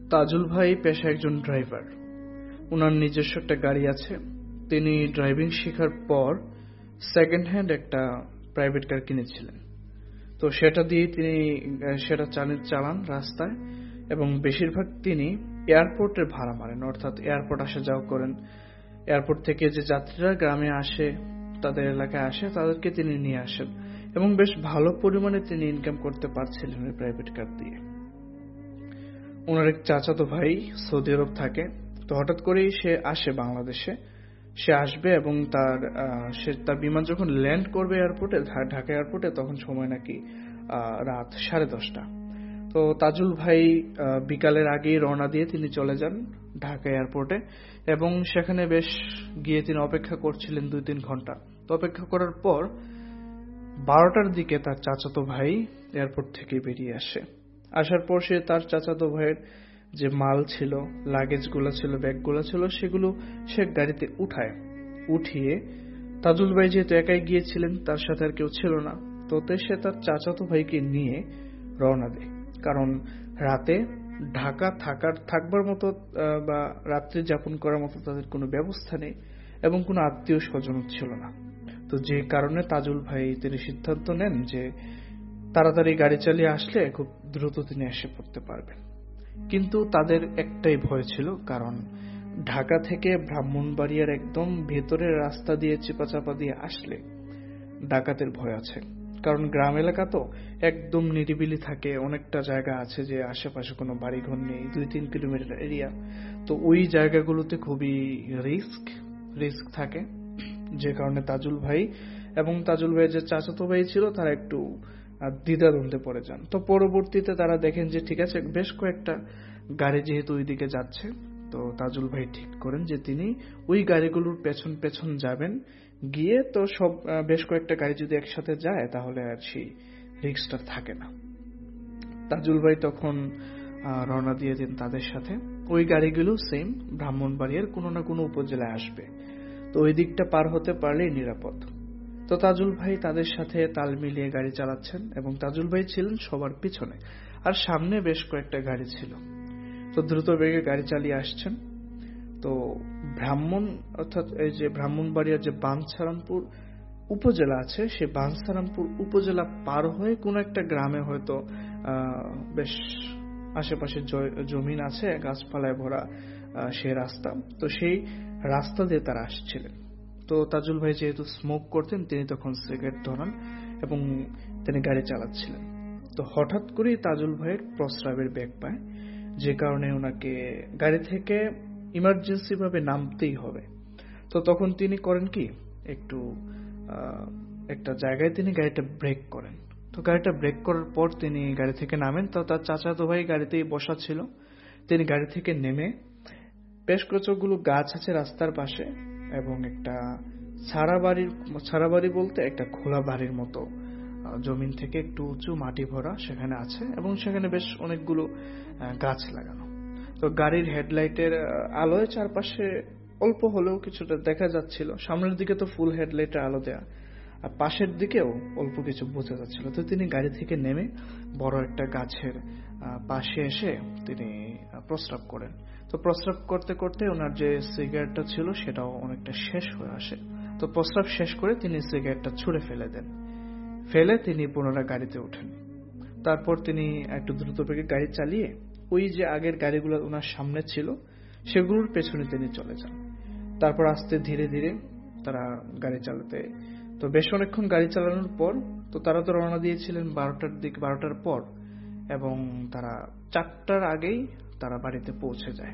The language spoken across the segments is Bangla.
তাজুল ভাই পেশায় একজন ড্রাইভার। ওনার নিজস্ব একটা গাড়ি আছে। তিনি ড্রাইভিং শেখার পর সেকেন্ড হ্যান্ড একটা প্রাইভেট কার কিনেছিলেন। তো সেটা দিয়ে তিনি সেটা চালান রাস্তায়, এবং বেশিরভাগ তিনি এয়ারপোর্টের ভাড়া মারেন, অর্থাৎ এয়ারপোর্ট আসা যাওয়া করেন। এয়ারপোর্ট থেকে যে যাত্রীরা গ্রামে আসে, তাদের এলাকায় আসে, তাদেরকে তিনি নিয়ে আসেন, এবং বেশ ভালো পরিমাণে তিনি ইনকাম করতে পারছিলেন ওই প্রাইভেট কার দিয়ে। ওনার এক চাচাতো ভাই সৌদি আরব থাকে। তো হঠাৎ করেই সে আসে বাংলাদেশে। সে আসবে এবং তার বিমান যখন ল্যান্ড করবে এয়ারপোর্টে, ঢাকা এয়ারপোর্টে, তখন সময় নাকি রাত 10:30। তো তাজুল ভাই বিকালের আগেই রওনা দিয়ে তিনি চলে যান ঢাকা এয়ারপোর্টে, এবং সেখানে বেশ গিয়ে তিনি অপেক্ষা করছিলেন 2-3 ঘন্টা। তো অপেক্ষা করার পর 12টার দিকে তার চাচাতো ভাই এয়ারপোর্ট থেকে বেরিয়ে আসে। আসার পর সে তার চাচাতো ভাইয়ের যে মাল ছিল, লাগেজ গুলো ছিল, ব্যাগ গুলো ছিল, সেগুলো সে গাড়িতে উঠিয়ে তাজুল ভাই যেহেতু একাই গিয়েছিলেন, তার সাথে আর কেউ ছিল না, তো সে তার চাচাতো ভাইকে নিয়ে রওনা দেয়। কারণ রাতে ঢাকা থাকবার মতো বা রাত্রি যাপন করার মতো তাদের কোনো ব্যবস্থা নেই, এবং কোনো আত্মীয় স্বজন ছিল না। তো যে কারণে তাজুল ভাই তিনি সিদ্ধান্ত নেন যে তাড়াতাড়ি গাড়ি চালিয়ে আসলে খুব দ্রুত তিনি এসে পড়তে পারবেন। কিন্তু তাদের একটাই ভয় ছিল, কারণ ঢাকা থেকে ব্রাহ্মণবাড়িয়ার একদম ভেতরের রাস্তা দিয়ে চিপাচাপা দিয়ে আসলে ডাকাতের ভয় আছে। কারণ গ্রাম এলাকা তো একদম নিরিবিলি থাকে, অনেকটা জায়গা আছে যে আশেপাশে কোনো বাড়িঘর নেই, 2-3 কিলোমিটার এরিয়া। তো ওই জায়গাগুলোতে খুবই রিস্ক থাকে, যে কারণে তাজুল ভাই এবং তাজুল ভাইয়ের যে চাচাতো ভাই ছিল তারা একটু দ্বিধাদ্বন্দ্বে পড়ে যান। তো পরবর্তীতে তারা দেখেন যে ঠিক আছে, বেশ কয়েকটা গাড়ি যেহেতু ওই দিকে যাচ্ছে, তো তাজুল ভাই ঠিক করেন যে তিনি ওই গাড়িগুলোর পেছন পেছন যাবেন। গিয়ে তো বেশ কয়েকটা গাড়ি যদি একসাথে যায় তাহলে আর সেই রিস্কটা থাকে না। তাজুল ভাই তখন রওনা দিয়ে দেন তাদের সাথে। ওই গাড়িগুলো সেম ব্রাহ্মণবাড়িয়ার কোনো না কোনো উপজেলায় আসবে, তো ওই দিকটা পার হতে পারলেই নিরাপদ। তো তাজুল ভাই তাদের সাথে তাল মিলিয়ে গাড়ি চালাচ্ছেন, এবং তাজুল ভাই ছিলেন সবার পিছনে, আর সামনে বেশ কয়েকটা গাড়ি ছিল। তো দ্রুত বেগে গাড়ি চালিয়ে আসছেন। তো অর্থাৎ এই যে ব্রাহ্মণবাড়িয়ার যে বাঞ্ছারামপুর উপজেলা আছে, সে বাঞ্ছারামপুর উপজেলা পার হয়ে কোন একটা গ্রামে হয়তো বেশ আশেপাশে জমিন আছে, গাছপালায় ভরা সেই রাস্তা। তো সেই রাস্তা দিয়ে তারা আসছিলেন। তো তাজুল ভাই যেহেতু স্মোক করতেন, তিনি তখন সিগারেট ধরান এবং তিনি গাড়ি চালাচ্ছিলেন। তো হঠাৎ করেই তাজুল ভাইয়ের প্রস্রাবের বেগ পায়, যে কারণে ওনাকে গাড়ি থেকে ইমার্জেন্সি ভাবে নামতেই হবে। তো তখন তিনি করেন কি, একটা জায়গায় তিনি গাড়িটা ব্রেক করেন। তো গাড়িটা ব্রেক করার পর তিনি গাড়ি থেকে নামেন। তো তার চাচাতো ভাই গাড়িতেই বসা ছিল। তিনি গাড়ি থেকে নেমে, বেশ কতগুলো গাছ আছে রাস্তার পাশে, এবং একটা ছাড়া বাড়ি বলতে একটা খোলা বাড়ির মতো জমিন থেকে একটু উঁচু মাটি ভরা সেখানে আছে, এবং সেখানে বেশ অনেকগুলো গাছ লাগানো। তো গাড়ির হেডলাইটের আলোয় চারপাশে অল্প হলেও কিছুটা দেখা যাচ্ছিল। সামনের দিকে তো ফুল হেডলাইটের আলো দেয়া, আর পাশের দিকেও অল্প কিছু বোঝা যাচ্ছিল। তো তিনি গাড়ি থেকে নেমে বড় একটা গাছের পাশে এসে তিনি প্রস্রাব করেন। তো প্রস্রাব করতে করতে ওনার যে সিগারেটটা ছিল সেটাও অনেকটা শেষ হয়ে আসে। তো প্রস্রাব শেষ করে তিনি সিগারেটটা ছুঁড়ে ফেলে দেন। ফেলে তিনি পুনরায় গাড়িতে ওঠেন। তারপর তিনি একটু দ্রুত বেগে গাড়ি চালিয়ে ওই যে আগের গাড়িগুলো ওনার সামনে ছিল সেগুলোর পেছনে তিনি চলে যান। তারপর আস্তে ধীরে ধীরে তারা গাড়ি চালাতে, তো বেশ অনেকক্ষণ গাড়ি চালানোর পর, তো তারা তো রওনা দিয়েছিলেন 12টার পর, এবং তারা 4টার আগেই তারা বাড়িতে পৌঁছে যায়।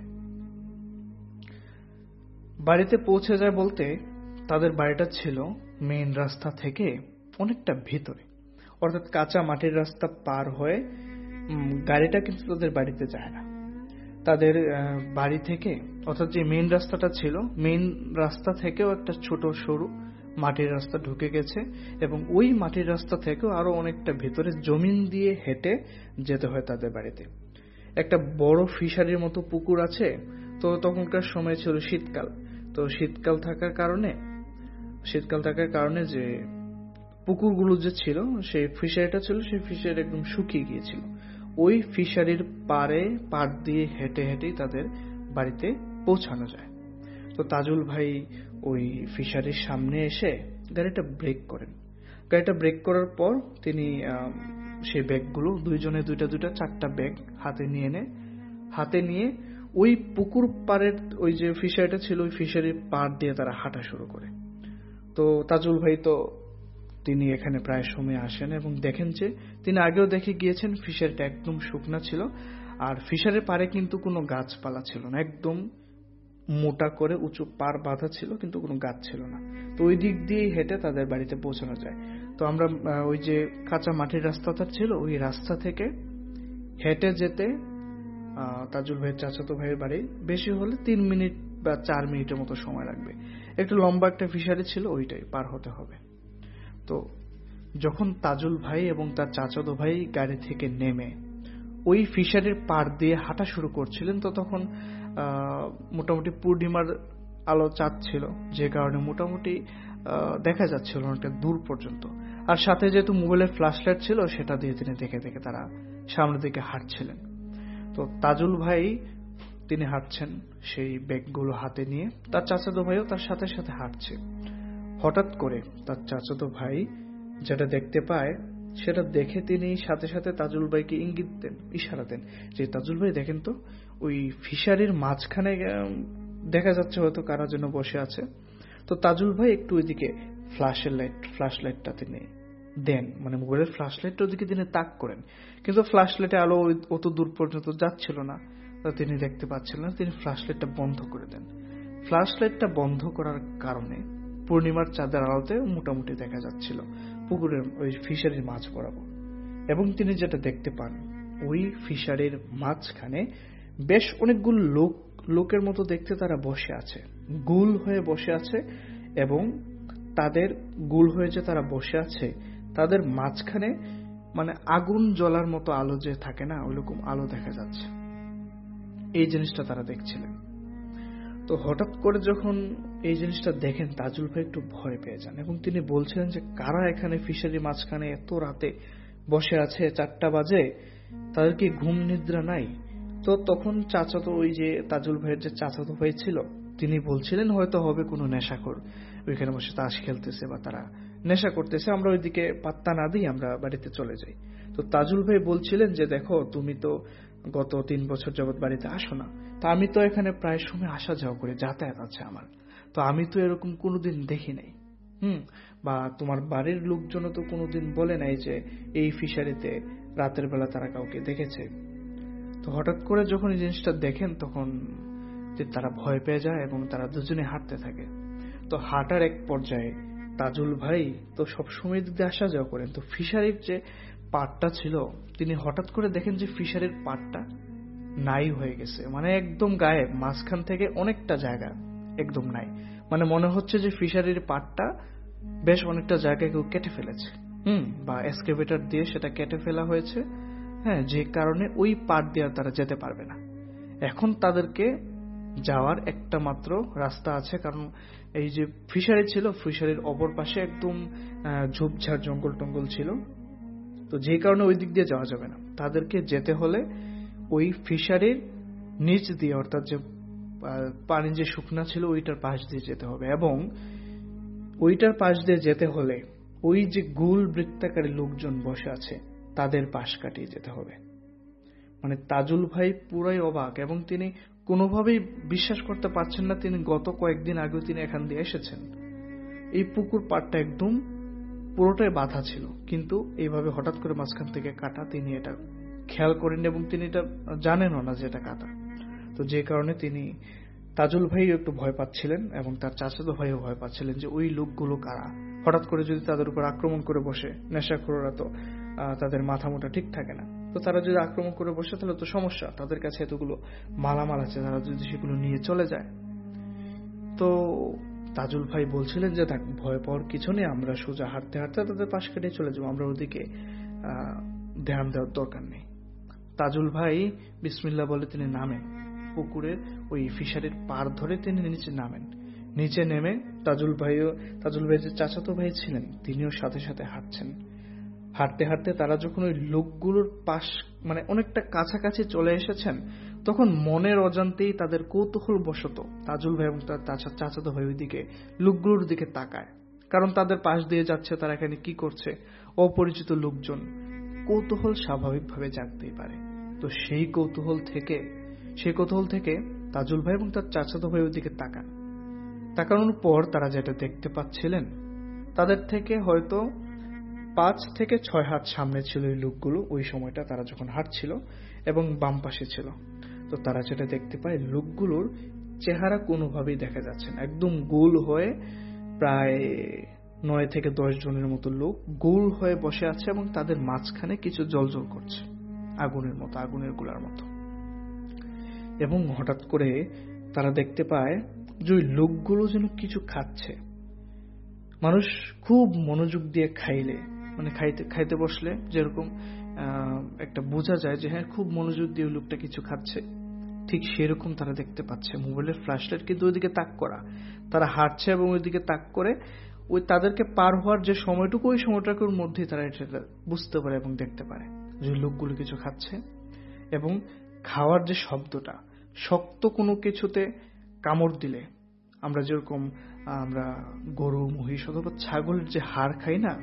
বলতে তাদের বাড়িটা ছিল মেইন রাস্তা থেকে অনেকটা ভিতরে, অর্থাৎ কাঁচা মাটির রাস্তা পার হয়ে গাড়িটা কিন্তু তাদের বাড়িতে যায় না। তাদের বাড়ি থেকে, অর্থাৎ যে মেইন রাস্তাটা ছিল, মেইন রাস্তা থেকেও একটা ছোট সরু মাটির রাস্তা ঢুকে গেছে, এবং ওই মাটির রাস্তা থেকেও আরো অনেকটা ভেতরে জমিন দিয়ে হেঁটে যেতে হয় তাদের বাড়িতে। একটা বড় ফিশারির মতো পুকুর আছে। তো তখনকার সময় ছিল শীতকাল। তো শীতকাল থাকার কারণে যে পুকুরগুলো যে ছিল, সেই ফিশারিটা ছিল, সেই ফিশারি একদম শুকিয়ে গিয়েছিল। ওই ফিশারির পাড় দিয়ে হেঁটে হেঁটেই তাদের বাড়িতে পৌঁছানো যায়। তো তাজুল ভাই ওই ফিশারির সামনে এসে গাড়িটা ব্রেক করেন। গাড়িটা ব্রেক করার পর তিনি সেই ব্যাগগুলো দুইজনে দুইটা 4টা ব্যাগ হাতে নিয়ে ওই পুকুর পাড়ের ওই যে ফিশারিটা ছিল ওই ফিশারির পাড় দিয়ে তারা হাঁটা শুরু করে। তো তাজুল ভাই তো তিনি এখানে প্রায় সময় আসেন এবং দেখেন যে তিনি আগেও দেখে গিয়েছেন ফিশারিটা একদম শুকনা ছিল, আর ফিশারির পাড়ে কিন্তু কোনো গাছপালা ছিল না, একদম মোটা করে উঁচু পাড় বাঁধা ছিল কিন্তু কোনো গাছ ছিল না। তো ওই দিক দিয়েই হেঁটে তাদের বাড়িতে পৌঁছানো যায়। তো আমরা ওই যে কাঁচা মাটির রাস্তাটা ছিল ওই রাস্তা থেকে হেঁটে যেতে তাজুল ভাইয়ের চাচাতো ভাইয়ের বাড়ি বেশি হলে 3 মিনিট বা 4 মিনিটের মতো সময় লাগবে। একটু লম্বা একটা ফিশারি ছিল, ওইটাই পার হতে হবে। তো যখন তাজুল ভাই এবং তার চাচাতো ভাই গাড়ি থেকে নেমে ওই ফিশারির পাড় দিয়ে হাঁটা শুরু করছিলেন, তো তখন মোটামুটি পূর্ণিমার আলো চাঁদ ছিল, যে কারণে মোটামুটি দেখা যাচ্ছিল অনেকটা দূর পর্যন্ত। আর সাথে যেহেতু মোবাইলের ফ্ল্যাশ লাইট ছিল সেটা দিয়ে তিনি দেখে দেখে তারা সামনের দিকে হাঁটছিলেন। তো তাজুল ভাই তিনি হাঁটছেন সেই ব্যাগগুলো হাতে নিয়ে, তার চাচাতো ভাইও তার সাথে সাথে হাঁটছে। হঠাৎ করে তার চাচাতো ভাই যেটা দেখতে পায় সেটা দেখে তিনি সাথে সাথে তাজুল ভাইকে ইঙ্গিত দেন, ইশারা দেন যে তাজুল ভাই দেখেন তো ওই ফিশারির মাঝখানে দেখা যাচ্ছে হয়তো কারা যেন বসে আছে। তো তাজুল ভাই একটু ওইদিকে ফ্ল্যাশ লাইটটা তিনি দেন, মানে মোবাইলের ফ্ল্যাশ লাইটটা ওইদিকে তিনি তাক করেন, কিন্তু ফ্ল্যাশ লাইটে আলো অত দূর পর্যন্ত যাচ্ছিল না, তিনি দেখতে পাচ্ছিলেন না। তিনি ফ্ল্যাশ লাইটটা বন্ধ করে দেন। ফ্ল্যাশ লাইটটা বন্ধ করার কারণে পূর্ণিমার চাঁদের আলোতে মোটামুটি দেখা যাচ্ছিল পুকুরের ওই ফিশারির মাছ বরাবর। এবং তিনি যেটা দেখতে পান ওই ফিশারির মাঝখানে বেশ অনেকগুলো লোকের মতো দেখতে তারা বসে আছে, গোল হয়ে বসে আছে, এবং তাদের গোল হয়ে যে তারা বসে আছে তাদের মাঝখানে মানে আগুন জ্বলার মতো আলো যে থাকে না, ওইরকম আলো দেখা যাচ্ছে। এই জিনিসটা তারা দেখছিলেন। তো হঠাৎ করে যখন এই জিনিসটা দেখেন তাজুল ভাই একটু ভয় পেয়ে যান এবং তিনি বলছিলেন যে কারা এখানে ফিশারি মাঝখানে এত রাতে বসে আছে, 4টা বাজে, তাদের কি ঘুম নিদ্রা নাই? তো তখন চাচাতো ওই যে তাজুল ভাইয়ের যে চাচাতো ভাই ছিল তিনি বলছিলেন হয়তো হবে কোনো নেশাখোর ওইখানে বসে তাস খেলতেছে বা তারা নেশা করতেছে, আমরা ওইদিকে পাত্তা না দিই, আমরা বাড়িতে চলে যাই। তো তাজুল ভাই বলছিলেন যে দেখো তুমি তো গত 3 বছর যাবৎ বাড়িতে আসো না, তো আমি তো এখানে প্রায় সময় আসা যাওয়া করে যাতায়াত আছে আমার, তো আমি তো এরকম কোনোদিন দেখি নাই। বা তোমার বাড়ির লোকজনও তো কোনোদিন বলে নাই যে এই ফিশারিতে রাতের বেলা তারা কাউকে দেখেছে। তো হঠাৎ করে যখন এই জিনিসটা দেখেন তখন তারা ভয় পেয়ে যায় এবং তারা দুজনে হাঁটতে থাকে। তো হাঁটার এক পর্যায়ে তাজুল ভাই তো সবসময় দিকে আসা যাওয়া করেন, তো ফিশারির যে পাড়টা ছিল তিনি হঠাৎ করে দেখেন যে ফিশারির পাড়টা নাই হয়ে গেছে, মানে একদম গায়েব, মাঝখান থেকে অনেকটা জায়গা একদম নাই। মানে মনে হচ্ছে যে ফিশারির পাড়টা বেশ অনেকটা জায়গায় কেউ কেটে ফেলেছে, বা এক্সকেভেটর দিয়ে সেটা কেটে ফেলা হয়েছে, যে কারণে ওই পাড় দিয়ে তারা যেতে পারবে না। এখন তাদেরকে যাওয়ার একটা মাত্র রাস্তা আছে, কারণ এই যে ফিশারি ছিল ফিশারির অপর পাশে একদম ঝোপঝাড় জঙ্গল টঙ্গল ছিল, তো যে কারণে ওই দিক দিয়ে যাওয়া যাবে না। তাদেরকে যেতে হলে ওই ফিশারির নিচ দিয়ে, অর্থাৎ যে পানি যে শুকনা ছিল ওইটার পাশ দিয়ে যেতে হবে, এবং ওইটার পাশ দিয়ে যেতে হলে ওই যে গোল বৃত্তাকারী লোকজন বসে আছে তাদের পাশ কাটিয়ে যেতে হবে। মানে তাজুল ভাই পুরাই অবাক এবং তিনি কোনোভাবেই বিশ্বাস করতে পারছেন না তিনি গত কয়েকদিন আগেও তিনি এখান দিয়ে এসেছেন। এই পুকুর পাড়টা একদম পুরোটাই বাধা ছিল, কিন্তু এইভাবে হঠাৎ করে মাঝখান থেকে কাটা তিনি এটা খেয়াল করেন এবং তিনি এটা জানেনও না যে এটা কাটা। তো যে কারণে তিনি তাজুল ভাই একটু ভয় পাচ্ছিলেন এবং তার চাচাতো ভাইও ভয় পাচ্ছিলেন যে ওই লোকগুলো কারা, হঠাৎ করে যদি তাদের উপর আক্রমণ করে বসে, নেশাখোররা তো তাদের মাথা মোটা ঠিক থাকে না, তো তারা যদি আক্রমণ করে বসে তাহলে তো সমস্যা, তাদের কাছে এতগুলো মালামাল আছে, তারা যদি সেগুলো নিয়ে চলে যায়। তো তাজুল ভাই বলছিলেন যে দেখ ভয় পাওয়ার কিছু নেই, আমরা সোজা হাঁটতে হাঁটতে তাদের পাশ কেটে চলে যাবো, আমরা ওদিকে ধ্যান দেওয়ার দরকার নেই। তাজুল ভাই বিসমিল্লাহ বলে তিনি নামেন পুকুরের ওই ফিশারির পার ধরে তিনি নিচে নামেন। নিচে নেমে তাজুল ভাই যে চাচাতো ভাই ছিলেন তিনিও সাথে সাথে হাঁটছেন। হাঁটতে হাঁটতে তারা যখন ওই লোকগুলোর পাশ মানে অনেকটা কাছাকাছি চলে এসেছেন, তখন মনের অজান্তেই তাদের কৌতূহল বশত তাজুল ভাই এবং তার চাচাতো ভাই ওই দিকে লোকগুলোর দিকে তাকায়। কারণ তাদের পাশ দিয়ে যাচ্ছে, তারা এখানে কি করছে, অপরিচিত লোকজন, কৌতূহল স্বাভাবিকভাবে জাগতেই পারে। তো সেই কৌতূহল থেকে তাজুল ভাই এবং তার চাচাতো ভাই ওই দিকে তাকানোর পর তারা যেটা দেখতে পাচ্ছিলেন, তাদের থেকে হয়তো 5 থেকে 6 হাত সামনে ছিল এই লোকগুলো ওই সময়টা তারা যখন হাঁটছিল, এবং বাম পাশে ছিল। তো তারা যেটা দেখতে পায়, লোকগুলোর চেহারা কোনোভাবেই দেখা যাচ্ছে না, একদম গোল হয়ে প্রায় 9 থেকে 10 জনের মতো লোক গোল হয়ে বসে আছে, এবং তাদের মাঝখানে কিছু জ্বলজ্বল করছে, আগুনের মতো, আগুনের গোলার মতো। এবং হঠাৎ করে তারা দেখতে পায় যে ওই লোকগুলো যেন কিছু খাচ্ছে। মানুষ খুব মনোযোগ দিয়ে খাইতে বসলে যেরকম একটা বোঝা যায় যে হ্যাঁ, খুব মনোযোগ দিয়ে ওই লোকটা কিছু খাচ্ছে, ঠিক সেরকম তারা দেখতে পাচ্ছে। মোবাইলের ফ্ল্যাশলাইট কিন্তু ওইদিকে তাক করা, তারা হাঁটছে এবং ওইদিকে তাক করে ওই তাদেরকে পার হওয়ার যে সময়টুকু, ওই সময়টুকুর মধ্যেই তারা এটা বুঝতে পারে এবং দেখতে পারে যে লোকগুলো কিছু খাচ্ছে। এবং খাওয়ার যে শব্দটা, শক্ত কোনো কিছুতে কামড় দিলে আমরা যেরকম গরু, মহিষ অথবা ছাগলের যে হাড় খাই না,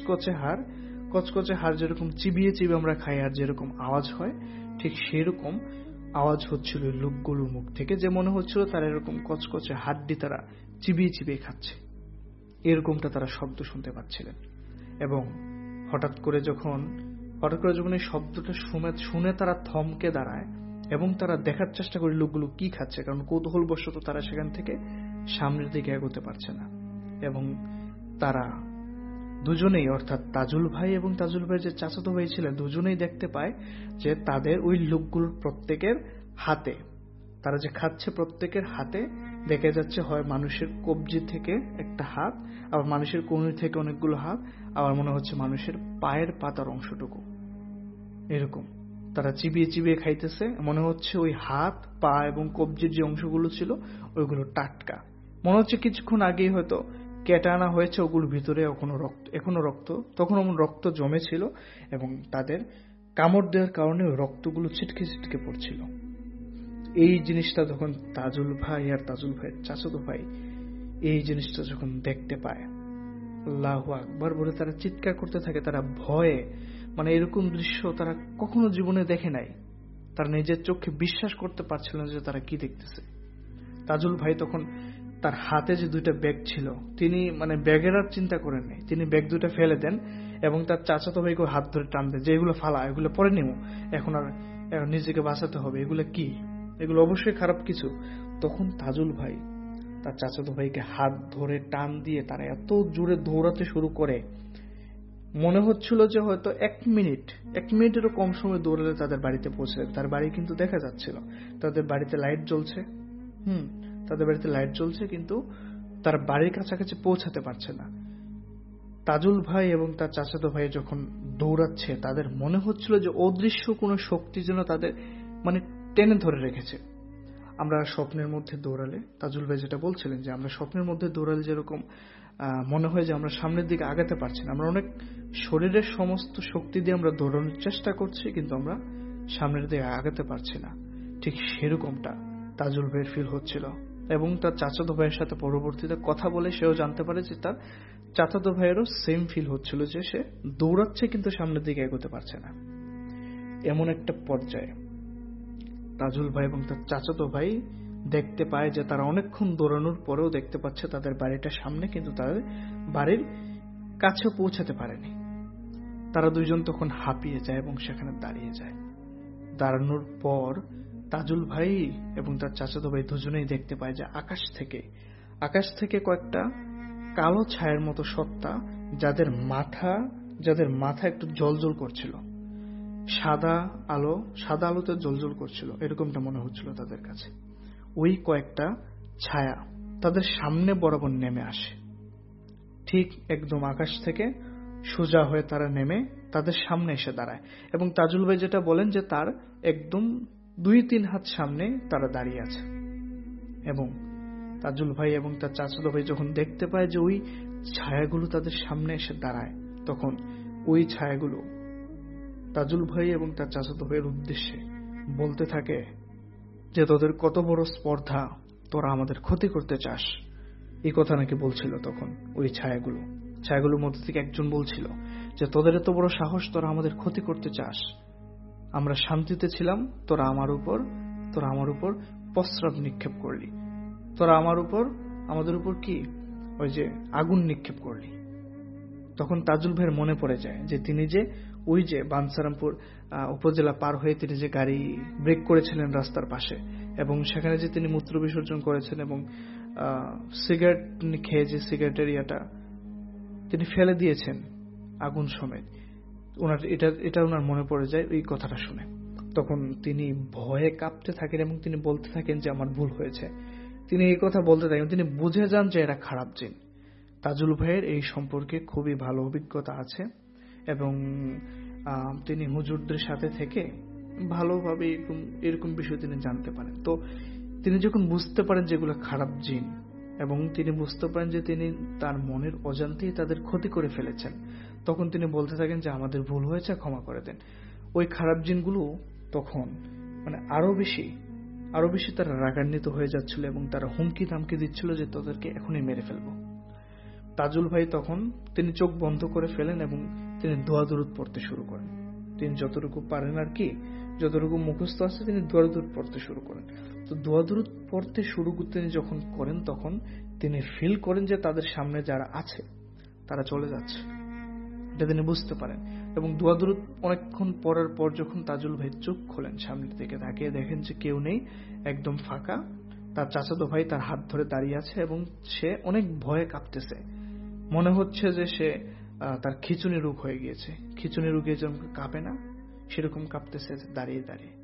কচকচে হাড় যেরকম চিবিয়ে চিবিয়ে আমরা খাই আর যেরকম আওয়াজ হয়, ঠিক সেরকম আওয়াজ হচ্ছিল লোকগুলোর মুখ থেকে, যে মনে হচ্ছিল তারা এরকম কচকচে হাড্ডি তারা চিবিয়ে চিবিয়ে খাচ্ছে, এরকমটা তারা শব্দ শুনতে পাচ্ছিলেন। এবং হঠাৎ করে যখন এই শব্দটা শুনে তারা থমকে দাঁড়ায় এবং তারা দেখার চেষ্টা করে লোকগুলো কি খাচ্ছে, কারণ কৌতূহলবশত তারা সেখান থেকে সামনের দিকে এগোতে পারছে না। এবং তারা দুজনেই, অর্থাৎ তাজুল ভাই এবং তাজুল ভাই যে চাচাতো ভাই ছিলেন, দুজনেই দেখতে পায় যে তাদের ওই লোকগুলোর প্রত্যেকের হাতে, তারা যে খাচ্ছে প্রত্যেকের হাতে দেখা যাচ্ছে হয় মানুষের কবজি থেকে একটা হাত, আবার মানুষের কনুই থেকে অনেকগুলো হাত, আবার মনে হচ্ছে মানুষের পায়ের পাতার অংশটুকু। এরকম তারা চিবিয়ে চিবিয়ে খাইতেছে, মনে হচ্ছে ওই হাত, পা এবং কবজির যে অংশগুলো ছিল ওইগুলো টাটকা, মনে হচ্ছে কিছুক্ষণ আগেই হয়তো কেটে আনা হয়েছে, ওগুলোর ভিতরে এখনো রক্ত, তখন রক্ত জমেছিল এবং তাদের কামড় দেওয়ার কারণে ওই রক্তগুলো ছিটকে ছিটকে পড়ছিল। এই জিনিসটা যখন তাজুল ভাই আর তাজুল ভাইয়ের চাচাতো ভাই এই জিনিসটা যখন দেখতে পায়, আল্লাহু আকবার বলে তারা চিৎকার করতে থাকে। তারা ভয়ে, এরকম দৃশ্য তারা কখনো জীবনে দেখে নাই, তারা নিজের চোখে বিশ্বাস করতে পারছিল না যে তারা কি দেখতেছে। তাজুল ভাই তখন তার হাতে যে 2টা ব্যাগ ছিল, তিনি ব্যাগের আর চিন্তা করেন নাই, তিনি ব্যাগ 2টা ফেলে দেন এবং তার চাচাতো ভাইকে হাত ধরে টান দেন যে এগুলো ফালা, এগুলো পরে নেব, এখন নিজেকে বাঁচাতে হবে, এগুলো কি, এগুলো অবশ্যই খারাপ কিছু। তখন তাজুল ভাই তার চাচাতো ভাইকে হাত ধরে টান দিয়ে তারা এত জোরে দৌড়াতে শুরু করে, মনে হচ্ছিল যে হয়তো 1 মিনিটেরও কম সময় দৌড়ালে তাদের বাড়িতে পৌঁছে যাবে। তার বাড়ি কিন্তু দেখা যাচ্ছিল, তাদের বাড়িতে লাইট জ্বলছে, কিন্তু তার বাড়ির কাছাকাছি পৌঁছাতে পারছে না। তাজুল ভাই এবং তার চাচাতো ভাই যখন দৌড়াচ্ছে, তাদের মনে হচ্ছিল যে অদৃশ্য কোনো শক্তি যেন তাদের টেনে ধরে রেখেছে। আমরা স্বপ্নের মধ্যে দৌড়ালে, তাজুল ভাই যেটা বলছিলেন যে আমরা স্বপ্নের মধ্যে দৌড়ালে যেরকম মনে হয় যে আমরা সামনের দিকে আগাতে পারছি না, আমরা অনেক শরীরের সমস্ত শক্তি দিয়ে আমরা দৌড়ানোর চেষ্টা করছি কিন্তু আমরা সামনের দিকে আগাতে পারছি না, ঠিক সেরকমটা তাজুল ভাইয়ের ফিল হচ্ছিল। এবং তার চাচাতো ভাইয়ের সাথে পরবর্তীতে কথা বলে সেও জানতে পারে যে তার চাচাতো ভাইয়েরও সেম ফিল হচ্ছিল, যে সে দৌড়াচ্ছে কিন্তু সামনের দিকে এগোতে পারছে না। এমন একটা পর্যায়ে তাজুল ভাই এবং তার চাচাতো ভাই দেখতে পায় যে তারা অনেকক্ষণ দৌড়ানোর পরেও দেখতে পাচ্ছে তাদের বাড়িটা সামনে, কিন্তু তাদের বাড়ির কাছে পৌঁছাতে পারেনি। তারা দুইজন তখন হাঁপিয়ে যায় এবং সেখানে দাঁড়িয়ে যায়। দাঁড়ানোর পর তাজুল ভাই এবং তার চাচাতো ভাই দুজনেই দেখতে পায় যে আকাশ থেকে কয়েকটা কালো ছায়ের মতো সত্তা, যাদের মাথা একটু জ্বলজ্বল করছিল, সাদা আলোতে জ্বলজ্বল করছিল, এরকমটা মনে হচ্ছিল তাদের কাছে। ওই কয়েকটা ছায়া তাদের সামনে বরাবর নেমে আসে, ঠিক একদম আকাশ থেকে সোজা হয়ে তারা নেমে তাদের সামনে এসে দাঁড়ায়। এবং তাজুল ভাই যেটা বলেন যে তার একদম 2-3 হাত সামনে তারা দাঁড়িয়ে আছে। এবং তাজুল ভাই এবং তার চাচাতো ভাই যখন দেখতে পায় যে ওই ছায়াগুলো তাদের সামনে এসে দাঁড়ায়, তখন ওই ছায়াগুলো তাজুল ভাই এবং তার চাচাতো ভাইয়ের উদ্দেশ্যে বলতে থাকে যে তোদের কত বড় স্পর্ধা, তোরা আমাদের ক্ষতি করতে চাস। এই কথা নাকি বলছিল তখন ওই ছায়াগুলোর মধ্যে থেকে একজন বলছিল যে তোদের এত বড় সাহস, তোরা আমাদের ক্ষতি করতে চাস। আমরা শান্তিতে ছিলাম, তোরা আমার উপর প্রস্রাব নিক্ষেপ করলি, তোরা আমাদের উপর কি ওই যে আগুন নিক্ষেপ করলি। তখন তাজুল ভাইয়ের মনে পড়ে যায় যে তিনি যে ওই যে বাঞ্ছারামপুর উপজেলা পার হয়ে তিনি যে গাড়ি ব্রেক করেছিলেন রাস্তার পাশে, এবং সেখানে যে তিনি মূত্র বিসর্জন করেছেন এবং সিগারেট খেয়ে যে সিগারেটের ইয়াটা তিনি ফেলে দিয়েছেন আগুন সমেত, এটা ওনার মনে পড়ে যায় ওই কথাটা শুনে। তখন তিনি ভয়ে কাঁপতে থাকেন এবং তিনি বলতে থাকেন যে আমার ভুল হয়েছে। তিনি এই কথা বলতে থাকেন, তিনি বুঝে যান যে এরা খারাপ জিন। তাজুল ভাইয়ের এই সম্পর্কে খুবই ভালো অভিজ্ঞতা আছে এবং তিনি হুজুরদের সাথে থেকে ভালোভাবে এরকম বিষয় তিনি জানতে পারেন। তো তিনি যখন বুঝতে পারেন যেগুলো খারাপ জিন এবং তিনি বুঝতে পারেন যে তিনি তার মনের অজান্তেই তাদের ক্ষতি করে ফেলেছেন, তখন তিনি বলতে থাকেন যে আমাদের ভুল হয়েছে, ক্ষমা করে দেন। ওই খারাপ জিনগুলো তখন মানে আরো বেশি তারা রাগান্বিত হয়ে যাচ্ছিল এবং তারা হুমকি ধামকি দিচ্ছিল যে তোদেরকে এখনই মেরে ফেলবো। তাজুল ভাই তখন তিনি চোখ বন্ধ করে ফেলেন এবং তিনি দোয়া দুরুদ পড়তে শুরু করেন। তিনি যতটুকু পারেন আর কি, যতটুকু মুখস্থ আছে তিনি দোয়া দুরুদ পড়তে শুরু করেন। তো দোয়া দুরুদ পড়তে শুরু তিনি যখন করেন তখন তিনি ফিল করেন যে তাদের সামনে যারা আছে তারা চলে যাচ্ছে, এটা তিনি বুঝতে পারেন। এবং দোয়া দুরুদ অনেকক্ষণ পরের পর যখন তাজুল ভাই চোখ খোলেন, সামনের দিকে তাকিয়ে দেখেন যে কেউ নেই, একদম ফাঁকা। তার চাচাতো ভাই তার হাত ধরে দাঁড়িয়ে আছে এবং সে অনেক ভয়ে কাঁপতেছে। মনে হচ্ছে যে সে তার খিঁচুনি রোগ হয়ে গিয়েছে, খিঁচুনি রোগে যেরকম কাঁপে না সেরকম কাঁপতেছে দাঁড়িয়ে দাঁড়িয়ে।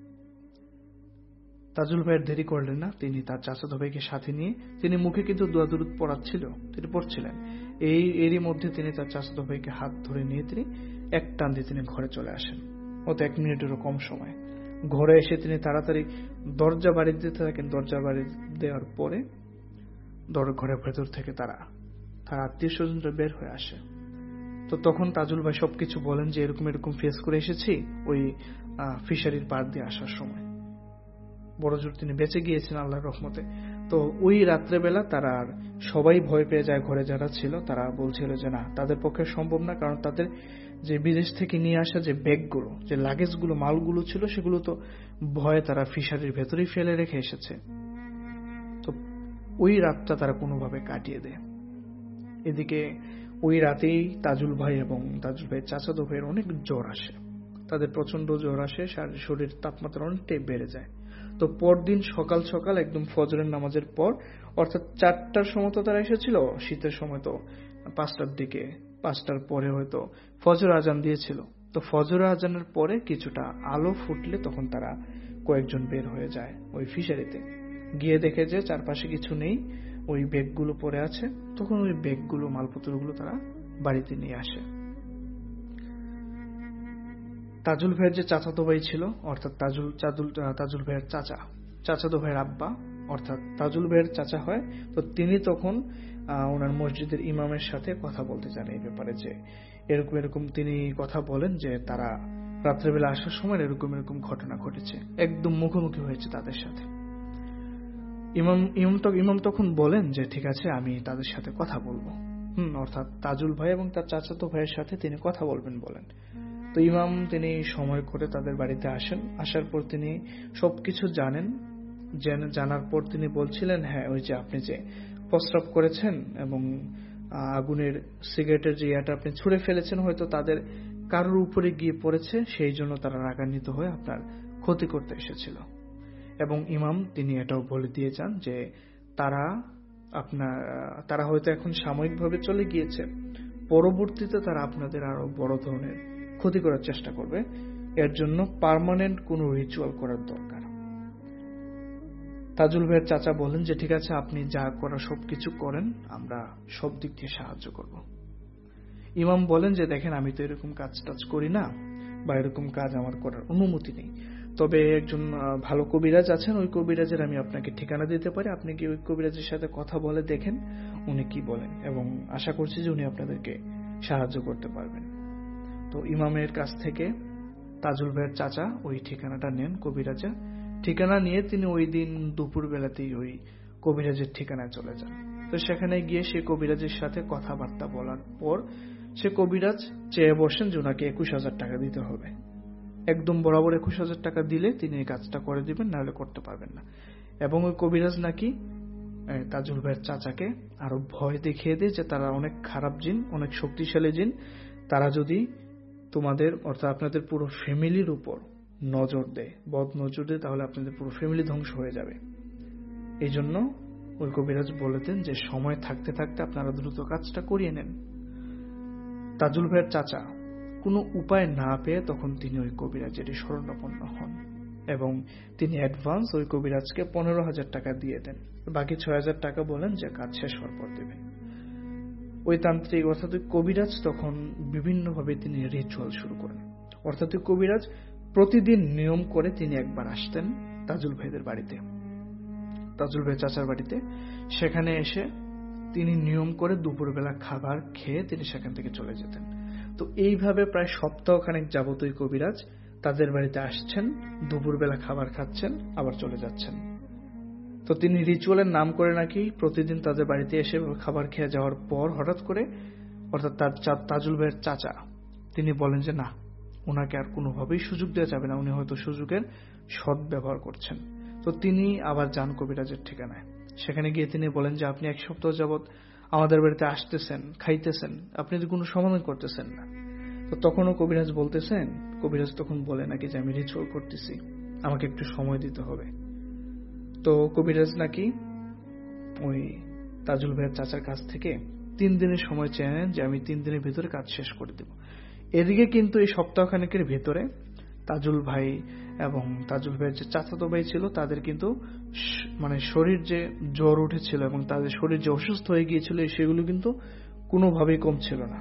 তাজুল ভাইয়ের দেরি করলেন না, তিনি তার চাচাতো ভাইকে সাথে নিয়ে তিনি মুখে কিন্তু দোয়া দুরুদ তিনি পড়ছিলেন। এরই মধ্যে তিনি তার চাচাতো ভাইকে হাত ধরে নিয়ে তিনি এক টান দিয়ে তিনি ঘরে চলে আসেন। অত 1 মিনিটেরও কম সময়। ঘরে এসে তিনি তাড়াতাড়ি দরজা বাড়ি দিতে থাকেন। দরজা বাড়ি দেওয়ার পরে ঘরের ভেতর থেকে তার আত্মীয় স্বজনরা বের হয়ে আসে। তো তখন তাজুল ভাই সবকিছু বলেন যে এরকম ফেস করে এসেছি ওই ফিশারির পার দিয়ে আসার সময়। বড়জোর তিনি বেঁচে গিয়েছেন আল্লাহর রহমতে। তো ওই রাত্রেবেলা তারা সবাই ভয় পেয়ে যায়। ঘরে যারা ছিল তারা বলছিল যে না, তাদের পক্ষে সম্ভব না, কারণ তাদের যে বিদেশ থেকে নিয়ে আসা যে ব্যাগগুলো, যে লাগেজগুলো, মালগুলো ছিল সেগুলো তো ভয়ে তারা ফিশারির ভেতরেই ফেলে রেখে এসেছে। তো ওই রাতটা তারা কোনোভাবে কাটিয়ে দেয়। এদিকে ওই রাতেই তাজুল ভাই এবং তাজুল ভাইয়ের চাচাতো ভাইয়ের অনেক জ্বর আসে, তাদের প্রচন্ড জ্বর আসে, শরীর তাপমাত্রা অনেকটাই বেড়ে যায়। তো পরদিন সকাল সকাল একদম ফজরের নামাজের পর, অর্থাৎ 4টার সময় তো তারা এসেছিল, শীতের সময় তো 5টার দিকে, 5টার পরে হয়তো ফজর আজান দিয়েছিল। তো ফজর আজানের পরে কিছুটা আলো ফুটলে তখন তারা কয়েকজন বের হয়ে যায় ওই ফিশারিতে, গিয়ে দেখে যে চারপাশে কিছু নেই, ওই ব্যাগগুলো পড়ে আছে। তখন ওই ব্যাগগুলো, মালপত্রগুলো তারা বাড়িতে নিয়ে আসে। তাজুল ভাইয়ের যে চাচাতো ভাই ছিল, অর্থাৎ তাজুল ভাইয়ের চাচাতো ভাইয়ের আব্বা, অর্থাৎ তাজুল ভাইয়ের চাচা হয়। তো তিনি তখন ওনার মসজিদের ইমামের সাথে কথা বলতে চান এই ব্যাপারে, যে এরকম তিনি কথা বলেন যে তারা রাত্রেবেলা আসার সময় এরকম ঘটনা ঘটেছে, একদম মুখোমুখি হয়েছে তাদের সাথে। ইমাম তখন বলেন যে ঠিক আছে, আমি তাদের সাথে কথা বলবো। অর্থাৎ তাজুল ভাই এবং তার চাচাতো ভাইয়ের সাথে তিনি কথা বলবেন বলেন। তো ইমাম তিনি সময় করে তাদের বাড়িতে আসেন। আসার পর তিনি সবকিছু জানার পর তিনি বলছিলেন, হ্যাঁ, ওই যে আপনি যে প্রস্রাব করেছেন এবং আগুনের সিগারেটের যে ইয়াটা আপনি ছুঁড়ে ফেলেছেন, হয়তো তাদের কারোর উপরে গিয়ে পড়েছে, সেই জন্য তারা রাগান্বিত হয়ে আপনার ক্ষতি করতে এসেছিল। এবং ইমাম তিনি এটাও বলে দিয়ে যান যে তারা হয়তো এখন সাময়িকভাবে চলে গিয়েছে, পরবর্তীতে তারা আপনাদের আরো বড় ধরনের ক্ষতি করার চেষ্টা করবে, এর জন্য পার্মানেন্ট কোনো রিচুয়াল করার দরকার। তাজুল ভাইয়ের চাচা বলেন যে ঠিক আছে, আপনি যা করার সবকিছু করেন, আমরা সব দিক দিয়ে সাহায্য করব। ইমাম বলেন যে দেখেন, আমি তো এরকম কাজ করি না, বা এরকম কাজ আমার করার অনুমতি নেই, তবে একজন ভালো কবিরাজ আছেন, ওই কবিরাজের আমি আপনাকে ঠিকানা দিতে পারি, আপনি কি ওই কবিরাজের সাথে কথা বলে দেখেন উনি কি বলেন, এবং আশা করছি যে উনি আপনাদেরকে সাহায্য করতে পারবেন। তো ইমামের কাছ থেকে তাজুল ভাইয়ের চাচা ওই ঠিকানাটা নেন, কবিরাজের ঠিকানা নিয়ে তিনি ওই দিন দুপুর বেলাতেই ওই কবিরাজের ঠিকানায় চলে যান। তো সেখানে গিয়ে সে কবিরাজের সাথে কথাবার্তা বলার পর সে কবিরাজ চেয়ে বসেন যে ওনাকে 21,000 টাকা দিতে হবে, একদম বরাবর 21,000 টাকা দিলে তিনি এই কাজটা করে দিবেন, নাহলে করতে পারবেন না। এবং ওই কবিরাজ নাকি তাজুল ভাইয়ের চাচাকে আরো ভয় দেখিয়ে দেয় যে তারা অনেক খারাপ জিন, অনেক শক্তিশালী জিন, তারা যদি তোমাদের অর্থাৎ আপনাদের পুরো ফ্যামিলির উপর নজর দেয়, বদ নজর দেয়, তাহলে আপনাদের পুরো ফ্যামিলি ধ্বংস হয়ে যাবে। এই জন্য ওই কবিরাজ বলে দেন যে সময় থাকতে থাকতে আপনারা দ্রুত কাজটা করিয়ে নেন। তাজুল ভাইয়ের চাচা কোনো উপায় না পেয়ে তখন তিনি ওই কবিরাজেরই শরণাপন্ন হন এবং তিনি অ্যাডভান্স ওই কবিরাজকে 15,000 টাকা দিয়ে দেন, বাকি 6,000 টাকা বলেন যে কাজ শেষ হওয়ার পর দেবেন। ওই তান্ত্রিক অর্থাৎ ওই কবিরাজ তখন বিভিন্নভাবে তিনি রিচুয়াল শুরু করেন। অর্থাৎ ওই কবিরাজ প্রতিদিন নিয়ম করে তিনি একবার আসতেন তাজুল ভাইদের বাড়িতে, তাজুল ভাই চাচার বাড়িতে। সেখানে এসে তিনি নিয়ম করে দুপুরবেলা খাবার খেয়ে তিনি সেখান থেকে চলে যেতেন। তো এইভাবে প্রায় সপ্তাহখানেক যাবত ওই কবিরাজ তাদের বাড়িতে আসছেন, দুপুরবেলা খাবার খাচ্ছেন, আবার চলে যাচ্ছেন। তো তিনি রিচুয়ালের নাম করে নাকি প্রতিদিন তাদের বাড়িতে এসে খাবার খেয়ে যাওয়ার পর হঠাৎ করে অর্থাৎ তাজুল ভাইয়ের চাচা তিনি বলেন যে না, ওনাকে আর কোনোভাবেই সুযোগ দেওয়া যাবে না, উনি হয়তো সুযোগের সৎ ব্যবহার করছেন। তো তিনি আবার যান কবিরাজের ঠিকানায়। সেখানে গিয়ে তিনি বলেন যে আপনি 1 সপ্তাহ যাবৎ আমাদের বাড়িতে আসতেছেন, খাইতেছেন, আপনি তো কোনো সমাধান করতেছেন না। তো তখনও কবিরাজ বলতেছেন, কবিরাজ তখন বলে নাকি যে আমি রিচুয়াল করতেছি, আমাকে একটু সময় দিতে হবে। তো কবিরাজ নাকি ওই তাজুল ভাইয়ের চাচার কাছ থেকে 3 দিনের সময় চেয়ে নেন যে আমি 3 দিনের ভিতরে কাজ শেষ করে দেব। এদিকে কিন্তু এই সপ্তাহখানেকের ভিতরে তাজুল ভাই এবং তাজুল ভাইয়ের যে চাচাতো ভাই ছিল তাদের কিন্তু মানে শরীর যে জ্বর উঠেছিল এবং তাদের শরীর যে অসুস্থ হয়ে গিয়েছিল সেগুলো কিন্তু কোনোভাবেই কম ছিল না।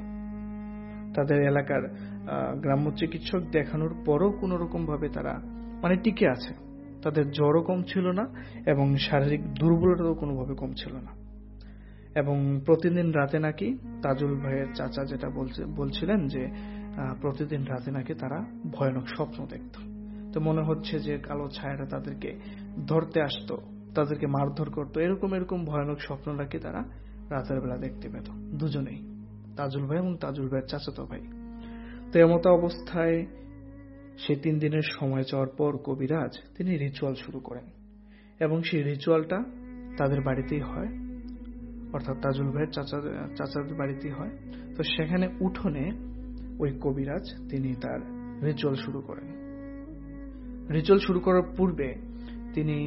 তাদের এলাকার গ্রাম্য চিকিৎসক দেখানোর পরও কোন রকম ভাবে তারা মানে টিকে আছে, তাদের জ্বরও কম ছিল না এবং শারীরিক দুর্বলতাও কোনোভাবে কম ছিল না। এবং প্রতিদিন রাতে নাকি তাজুল ভাইয়ের চাচা যেটা বলছিলেন যে প্রতিদিন রাতে নাকি তারা ভয়ানক স্বপ্ন দেখত। তো মনে হচ্ছে যে কালো ছায়াটা তাদেরকে ধরতে আসতো, তাদেরকে মারধর করতো, এরকম এরকম ভয়ানক স্বপ্ন নাকি তারা রাতের বেলা দেখতে পেত দুজনেই, তাজুল ভাই এবং তাজুল ভাইয়ের চাচাতো ভাই। তো এমতো অবস্থায় সে 3 দিনের সময় যাওয়ার পর কবিরাজ তিনি রিচুয়াল শুরু করেন এবং সেই রিচুয়ালটা তাদের বাড়িতেই হয়, অর্থাৎ তাজুল ভাইয়ের চাচাদের বাড়িতেই হয়। তো সেখানে উঠোনে ওই কবিরাজ তিনি তার রিচুয়াল শুরু করেন। রিচুয়াল শুরু করার পূর্বে তিনি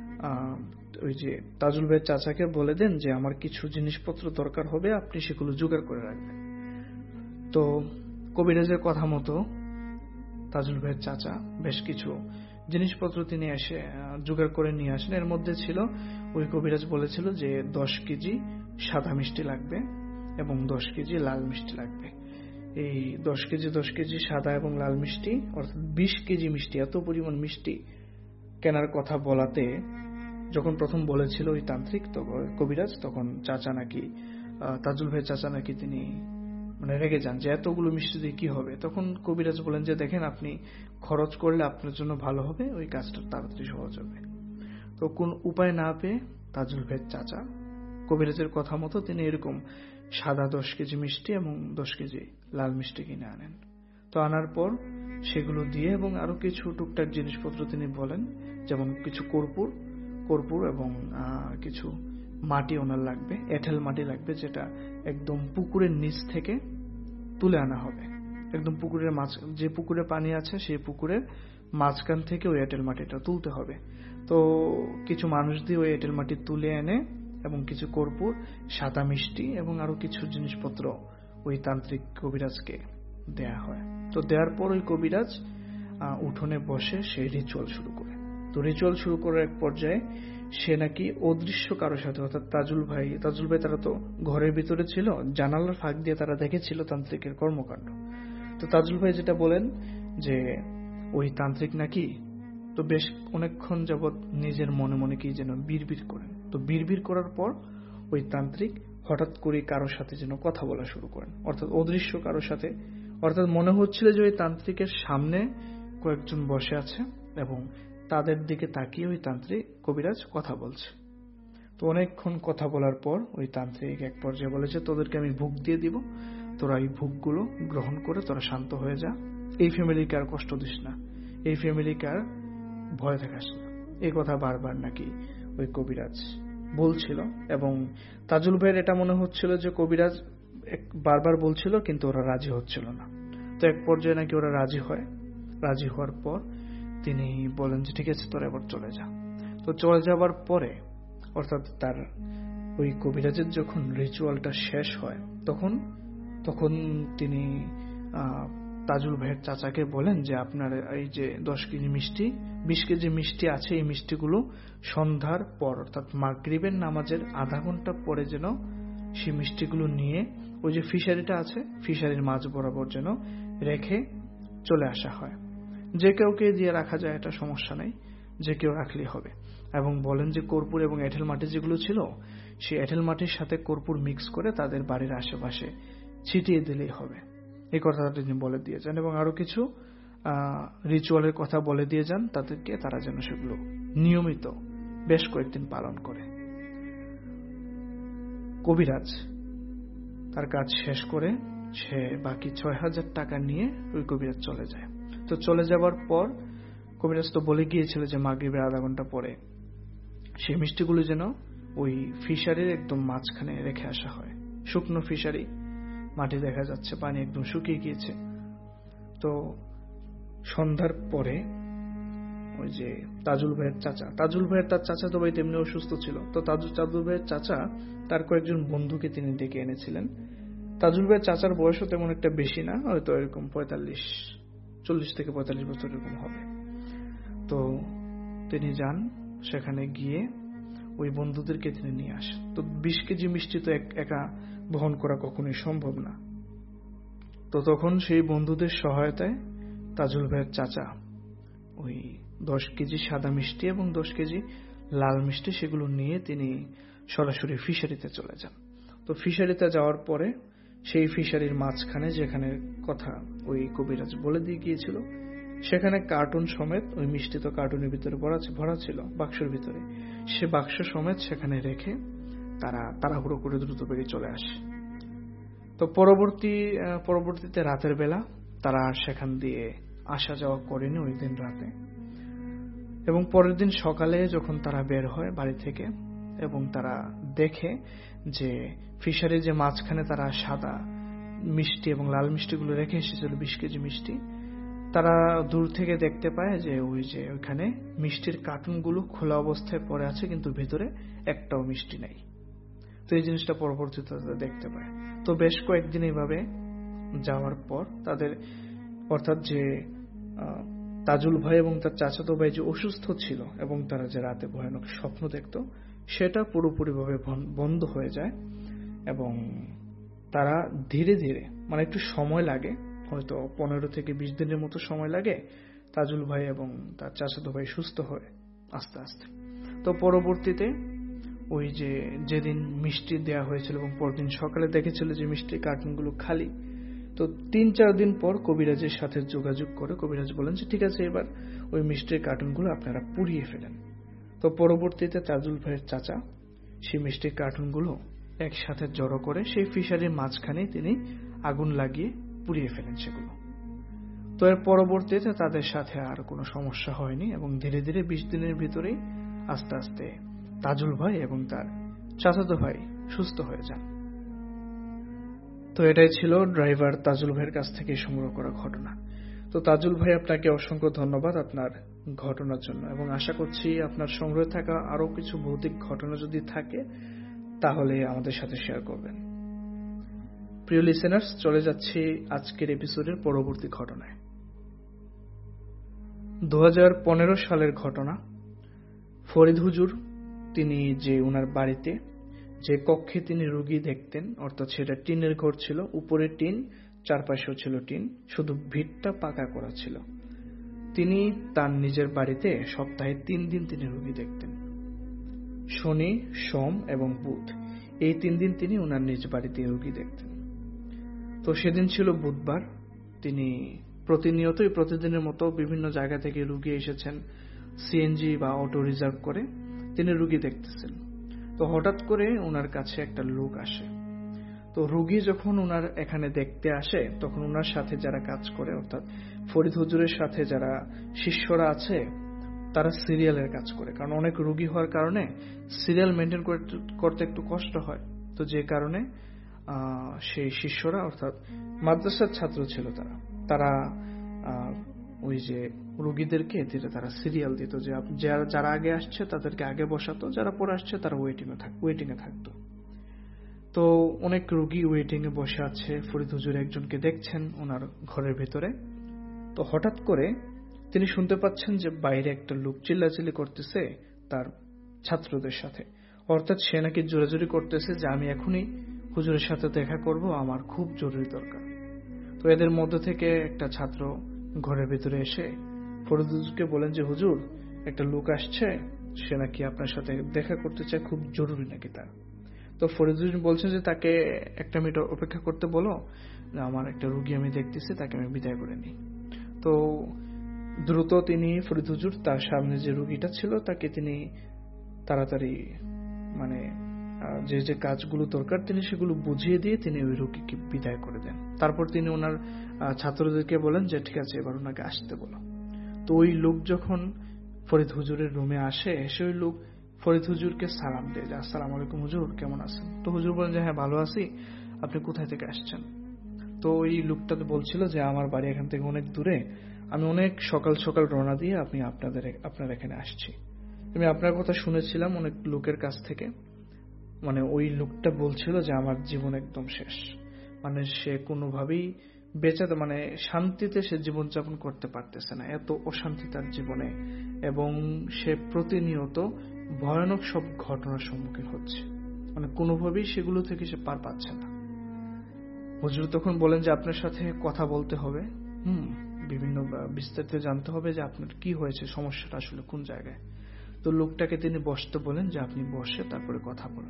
ওই যে তাজুল ভাইয়ের চাচাকে বলে দেন যে আমার কিছু জিনিসপত্র দরকার হবে, আপনি সেগুলো জোগাড় করে রাখবেন। তো কবিরাজের কথা মতো তাজুল ভাইয়ের চাচা বেশ কিছু জিনিসপত্র তিনি এসে জোগাড় করে নিয়ে আসেন। এর মধ্যে ছিল ওই কবিরাজ বলেছিল যে 10 কেজি সাদা মিষ্টি লাগবে এবং 10 কেজি লাল মিষ্টি লাগবে। এই 10 কেজি সাদা এবং লাল মিষ্টি অর্থাৎ 20 কেজি মিষ্টি, এত পরিমাণ মিষ্টি কেনার কথা বলাতে যখন প্রথম বলেছিল ওই তান্ত্রিক কবিরাজ, তখন চাচা নাকি তাজুল ভাইয়ের চাচা নাকি তিনি মানে রেগে যান যে এতগুলো মিষ্টি দিয়ে কি হবে। তখন কবিরাজ বলেন যে দেখেন আপনি খরচ করলে আপনার জন্য ভালো হবে, ওই কাজটা তাড়াতাড়ি সহজ হবে। তো কোন উপায় না পেয়ে তাজুল ভাইয়ের চাচা কবিরাজের কথা মতো তিনি এরকম সাদা 10 কেজি মিষ্টি এবং 10 কেজি লাল মিষ্টি কিনে আনেন। তো আনার পর সেগুলো দিয়ে এবং আরো কিছু টুকটাক জিনিসপত্র তিনি বলেন, যেমন কিছু কর্পূর এবং কিছু মাটি ওনার লাগবে, এঁটেল মাটি লাগবে, যেটা একদম পুকুরের নিচ থেকে তুলে আনা হবে। একদম পুকুরের যে পুকুরে পানি আছে সেই পুকুরের মাঝখান থেকে ওই এঁটেল মাটিটা তুলতে হবে। তো কিছু মানুষ দিয়ে ওই এঁটেল মাটি তুলে এনে এবং কিছু কর্পূর, সাদা মিষ্টি এবং আরো কিছু জিনিসপত্র ওই তান্ত্রিক কবিরাজকে দেয়া হয়। তো দেওয়ার পর ওই কবিরাজ উঠোনে বসে সেই রিচুয়াল শুরু করে। তো রিচুয়াল শুরু করার এক পর্যায়ে সে নাকি অদৃশ্য কারোর সাথে অর্থাৎ তাজুল ভাই তারা তো ঘরের ভিতরে ছিল, জানালার ফাঁক দিয়ে তারা দেখেছিল তান্ত্রিকের কর্মকাণ্ড। তো তাজুল ভাই যেটা বলেন যে ওই তান্ত্রিক নাকি তো বেশ অনেকক্ষণ যাবৎ নিজের মনে মনে কি যেন বিড়বিড় করেন। তো বিড়বিড় করার পর ওই তান্ত্রিক হঠাৎ করে কারোর সাথে যেন কথা বলা শুরু করেন, অর্থাৎ অদৃশ্য কারোর সাথে অর্থাৎ মনে হচ্ছিল যে ওই তান্ত্রিকের সামনে কয়েকজন বসে আছে এবং তাদের দিকে তাকিয়ে ওই তান্ত্রিক কবিরাজ কথা বলছে। তো অনেকক্ষণ কথা বলার পর ওই তান্ত্রিক এক পর্যায়ে বলেছে, তোদেরকে আমি ভোগ দিয়ে দিব, তোরা এই ভোগগুলো গ্রহণ করে তোরা শান্ত হয়ে যা, এই ফ্যামিলিকে আর কষ্ট দিস না, এই ফ্যামিলিকে আর ভয় দেখাস না। এই কথা বারবার নাকি ওই কবিরাজ বলছিল এবং তাজুল ভাইয়ের এটা মনে হচ্ছিল যে কবিরাজ বারবার বলছিল কিন্তু ওরা রাজি হচ্ছিল না। তো এক পর্যায়ে নাকি ওরা রাজি হয়। রাজি হওয়ার পর তিনি বলেন যে ঠিক আছে তোরা এবার চলে যা। তো চলে যাবার পরে অর্থাৎ তার ওই কবিরাজের যখন রিচুয়ালটা শেষ হয় তখন তিনি তাজুল ভাইয়ের চাচাকে বলেন যে আপনার এই যে 10 কেজি মিষ্টি 20 কেজি মিষ্টি আছে, এই মিষ্টিগুলো সন্ধ্যার পর অর্থাৎ মাগরিবের নামাজের আধা ঘন্টা পরে যেন সেই মিষ্টিগুলো নিয়ে ওই যে ফিশারিটা আছে ফিশারির মাঝ বরাবর যেন রেখে চলে আসা হয়। যে কাউকে দিয়ে রাখা যায়, এটা সমস্যা নেই, যে কেউ রাখলেই হবে। এবং বলেন যে কর্পূর এবং এঁঠেল মাটি যেগুলো ছিল সেই এঁঠেল মাটির সাথে কর্পূর মিক্স করে তাদের বাড়ির আশেপাশে ছিটিয়ে দিলেই হবে। এই কথাটা তিনি বলে দিয়ে যান এবং আরো কিছু রিচুয়ালের কথা বলে দিয়ে যান তাদেরকে, তারা যেন সেগুলো নিয়মিত বেশ কয়েকদিন পালন করে। কবিরাজ তার কাজ শেষ করে সে বাকি 6,000 টাকা নিয়ে ওই কবিরাজ চলে যায়। তো চলে যাবার পর কবিরাজ তো বলে গিয়েছিল যে মাগরিবের আধা ঘন্টা পরে সেই মিষ্টিগুলো যেন ওই ফিশারির একদম মাঝখানে রেখে আসা হয়। শুকনো ফিশারি, মাটি দেখা যাচ্ছে, পানি একদম শুকিয়ে গিয়েছে। তো সন্ধ্যার পরে ওই যে তাজুল ভাইয়ের তার চাচা তো ভাই তেমনি অসুস্থ ছিল। তো তাজুল ভাইয়ের চাচা তার কয়েকজন বন্ধুকে তিনি ডেকে এনেছিলেন। তাজুল ভাইয়ের চাচার বয়সও তেমন একটা বেশি না, হয়তো এরকম 40 থেকে 45 বছর এরকম হবে। তো তিনি যান, সেখানে গিয়ে ওই বন্ধুদেরকে তিনি নিয়ে আসেন। তো 20 কেজি মিষ্টি তো একা বহন করা কখনোই সম্ভব না। তো তখন সেই বন্ধুদের সহায়তায় তাজুল ভাইয়ের চাচা ওই 10 কেজি সাদা মিষ্টি এবং 10 কেজি লাল মিষ্টি সেগুলো নিয়ে তিনি সরাসরি ফিশারিতে চলে যান। তো ফিশারিতে যাওয়ার পরে সেই ফিশারির মাঝখানে যেখানে কথা ওই কবিরাজ বলে দিয়ে গিয়েছিল সেখানে কার্টুন সমেত, ওই মিষ্টি তো কার্টুনের ভিতরে ভরা ছিল বাক্সের ভিতরে, সে বাক্স সমেত সেখানে রেখে তারা তাড়াহুড়ো করে দ্রুত বেরিয়ে চলে আসে। তো পরবর্তীতে রাতের বেলা তারা আর সেখান দিয়ে আসা যাওয়া করেনি ওই দিন রাতে। এবং পরের দিন সকালে যখন তারা বের হয় বাড়ি থেকে এবং তারা দেখে যে ফিশারির যে মাঝখানে তারা সাদা মিষ্টি এবং লাল মিষ্টিগুলো রেখে এসেছিল 20 কেজি মিষ্টি, তারা দূর থেকে দেখতে পায় যে ওইখানে মিষ্টির কার্টুনগুলো খোলা অবস্থায় পড়ে আছে কিন্তু ভেতরে একটাও মিষ্টি নাই। তো এই জিনিসটা পরবর্তীতে দেখতে পায়। তো বেশ কয়েকদিন এইভাবে যাওয়ার পর তাদের অর্থাৎ যে তাজুল ভাই এবং তার চাচাতো ভাই যে অসুস্থ ছিল এবং তারা যে রাতে ভয়ানক স্বপ্ন দেখত সেটা পুরোপুরিভাবে বন্ধ হয়ে যায় এবং তারা ধীরে ধীরে, মানে একটু সময় লাগে, হয়তো 15 থেকে 20 দিনের মতো সময় লাগে তাজুল ভাই এবং তার চাচাতো ভাই সুস্থ হয়ে আস্তে আস্তে। তো পরবর্তীতে ওই যেদিন মিষ্টি দেয়া হয়েছিল এবং পরদিন সকালে দেখেছিল যে মিষ্টির কার্টুনগুলো খালি, তো 3-4 দিন পর কবিরাজের সাথে যোগাযোগ করে কবিরাজ বলেন যে ঠিক আছে এবার ওই মিষ্টির কার্টুনগুলো আপনারা পুড়িয়ে ফেলেন। তো পরবর্তীতে তাজুল ভাইয়ের চাচা সেই মিষ্টির কার্টুনগুলো একসাথে জড়ো করে সেই ফিশারির মাঝখানে তিনি আগুন লাগিয়ে পুড়িয়ে ফেলেন সেগুলো। তো এর পরবর্তীতে তাদের সাথে আর কোনো সমস্যা হয়নি এবং ধীরে ধীরে 20 দিনের ভিতরেই আস্তে আস্তে তাজুল ভাই এবং তার চাচাতো ভাই সুস্থ হয়ে যান। তো এটাই ছিল ড্রাইভার তাজুল ভাইয়ের কাছ থেকে সংগ্রহ করা ঘটনা। তো তাজুল ভাই আপনাকে অসংখ্য ধন্যবাদ আপনার ঘটনার জন্য এবং আশা করছি আপনার সংগ্রহে থাকা আরো কিছু ভৌতিক ঘটনা যদি থাকে তাহলে আমাদের সাথে শেয়ার করবেন। প্রিয় লিসেনার্স, চলে যাচ্ছি আজকের এপিসোডের পরবর্তী ঘটনায়। 2015 সালের ঘটনা। ফরিদ হুজুর তিনি যে ওনার বাড়িতে যে কক্ষে তিনি রোগী দেখতেন, অর্থাৎ সেটা টিনের ঘর ছিল, উপরে টিন, চারপাশেও ছিল টিন, শুধু ভিতটা পাকা করা ছিল। তিনি তার নিজের বাড়িতে সপ্তাহে 3 দিন তিনি রোগী দেখতেন, শনি, সোম এবং বুধ। এই 3 দিন তিনি ওনার নিজ বাড়িতে রোগী দেখতেন। তো সেদিন ছিল বুধবার তিনি প্রতিদিনের মতো বিভিন্ন জায়গা থেকে রুগী এসেছেন, সিএনজি বা অটো রিজার্ভ করে তিনি রুগী দেখতেছেন। তো হঠাৎ করে ওনার কাছে একটা লোক আসে। তো রুগী যখন ওনার এখানে দেখতে আসে, তখন ওনার সাথে যারা কাজ করে, অর্থাৎ ফরিদ হুজুরের সাথে যারা শিষ্যরা আছে, তারা সিরিয়ালের কাজ করে। কারণ অনেক রুগী হওয়ার কারণে সিরিয়াল মেনটেন করতে একটু কষ্ট হয়। তো যে কারণে সেই শিষ্যরা, অর্থাৎ মাদ্রাসার ছাত্র ছিল তারা ওই যে রুগীদেরকে তারা সিরিয়াল দিত, যে যারা আগে আসছে তাদেরকে আগে বসাতো, যারা পরে আসছে তারা ওয়েটিং এ থাকতো। তো অনেক রুগী ওয়েটিং এ বসে আছে, ফরিদ হুজুর একজনকে দেখছেন ওনার ঘরের ভেতরে। তো হঠাৎ করে তিনি শুনতে পাচ্ছেন যে বাইরে একটা লোক চিল্লাচিল্লি করতেছে তার ছাত্রদের সাথে, অর্থাৎ সে নাকি জোরাজোরি করতেছে যে আমি এখনই হুজুরের সাথে দেখা করব, আমার খুব জরুরি দরকার। তো এদের মধ্যে থেকে একটা ছাত্র ঘরের ভেতরে এসে ফরিদ হুজুরকে বলেন যে হুজুর, একটা লোক আসছে, সে নাকি আপনার সাথে দেখা করতে চায়, খুব জরুরি নাকি তার। তো ফরিদ হুজুর বলছেন যে তাকে 1 মিনিট অপেক্ষা করতে বলো, আমার একটা রুগী আমি দেখতেছি, তাকে আমি বিদায় করে নিই। তো দ্রুত তিনি ফরিদ হুজুর তার সামনে যে রুগীটা ছিল তাকে তিনি তাড়াতাড়ি মানে যে কাজগুলো দরকার তিনি সেগুলো বুঝিয়ে দিয়ে তিনি ওই রুগীকে বিদায় করে দেন। তারপর তিনি ওনার ছাত্রদেরকে বলেন যে ঠিক আছে, এবার ওনাকে আসতে বলো। তো ওই লোক যখন ফরিদ হুজুরের রুমে আসে, এসে ওই লোক ফরিদ হুজুরকে সালাম দেয় যে আসসালামু আলাইকুম হুজুর, কেমন আছেন? তো হুজুর বলেন যে হ্যাঁ ভালো আছি, আপনি কোথায় থেকে আসছেন? তো ওই লোকটা বলছিল যে আমার বাড়ি এখান থেকে অনেক দূরে, আমি অনেক সকাল সকাল রওনা দিয়ে আমি আপনার এখানে আসছি। আমি আপনার কথা শুনেছিলাম অনেক লোকের কাছ থেকে। মানে ওই লোকটা বলছিল যে আমার জীবন একদম শেষ, মানে সে কোনোভাবেই শান্তিতে সে জীবনযাপন করতে পারতেছে না, এত অশান্তি তার জীবনে, এবং সে প্রতিনিয়ত ভয়ানক সব ঘটনার সম্মুখীন হচ্ছে, মানে কোনোভাবেই সেগুলো থেকে সে পার পাচ্ছে না। হুজুর তখন বলেন যে আপনার সাথে কথা বলতে হবে, বিভিন্ন বিস্তারিত জানতে হবে যে আপনার কি হয়েছে, সমস্যাটা আসলে কোন জায়গায়। তো লোকটাকে তিনি বসতে বলেন যে আপনি বসে তারপরে কথা বলেন।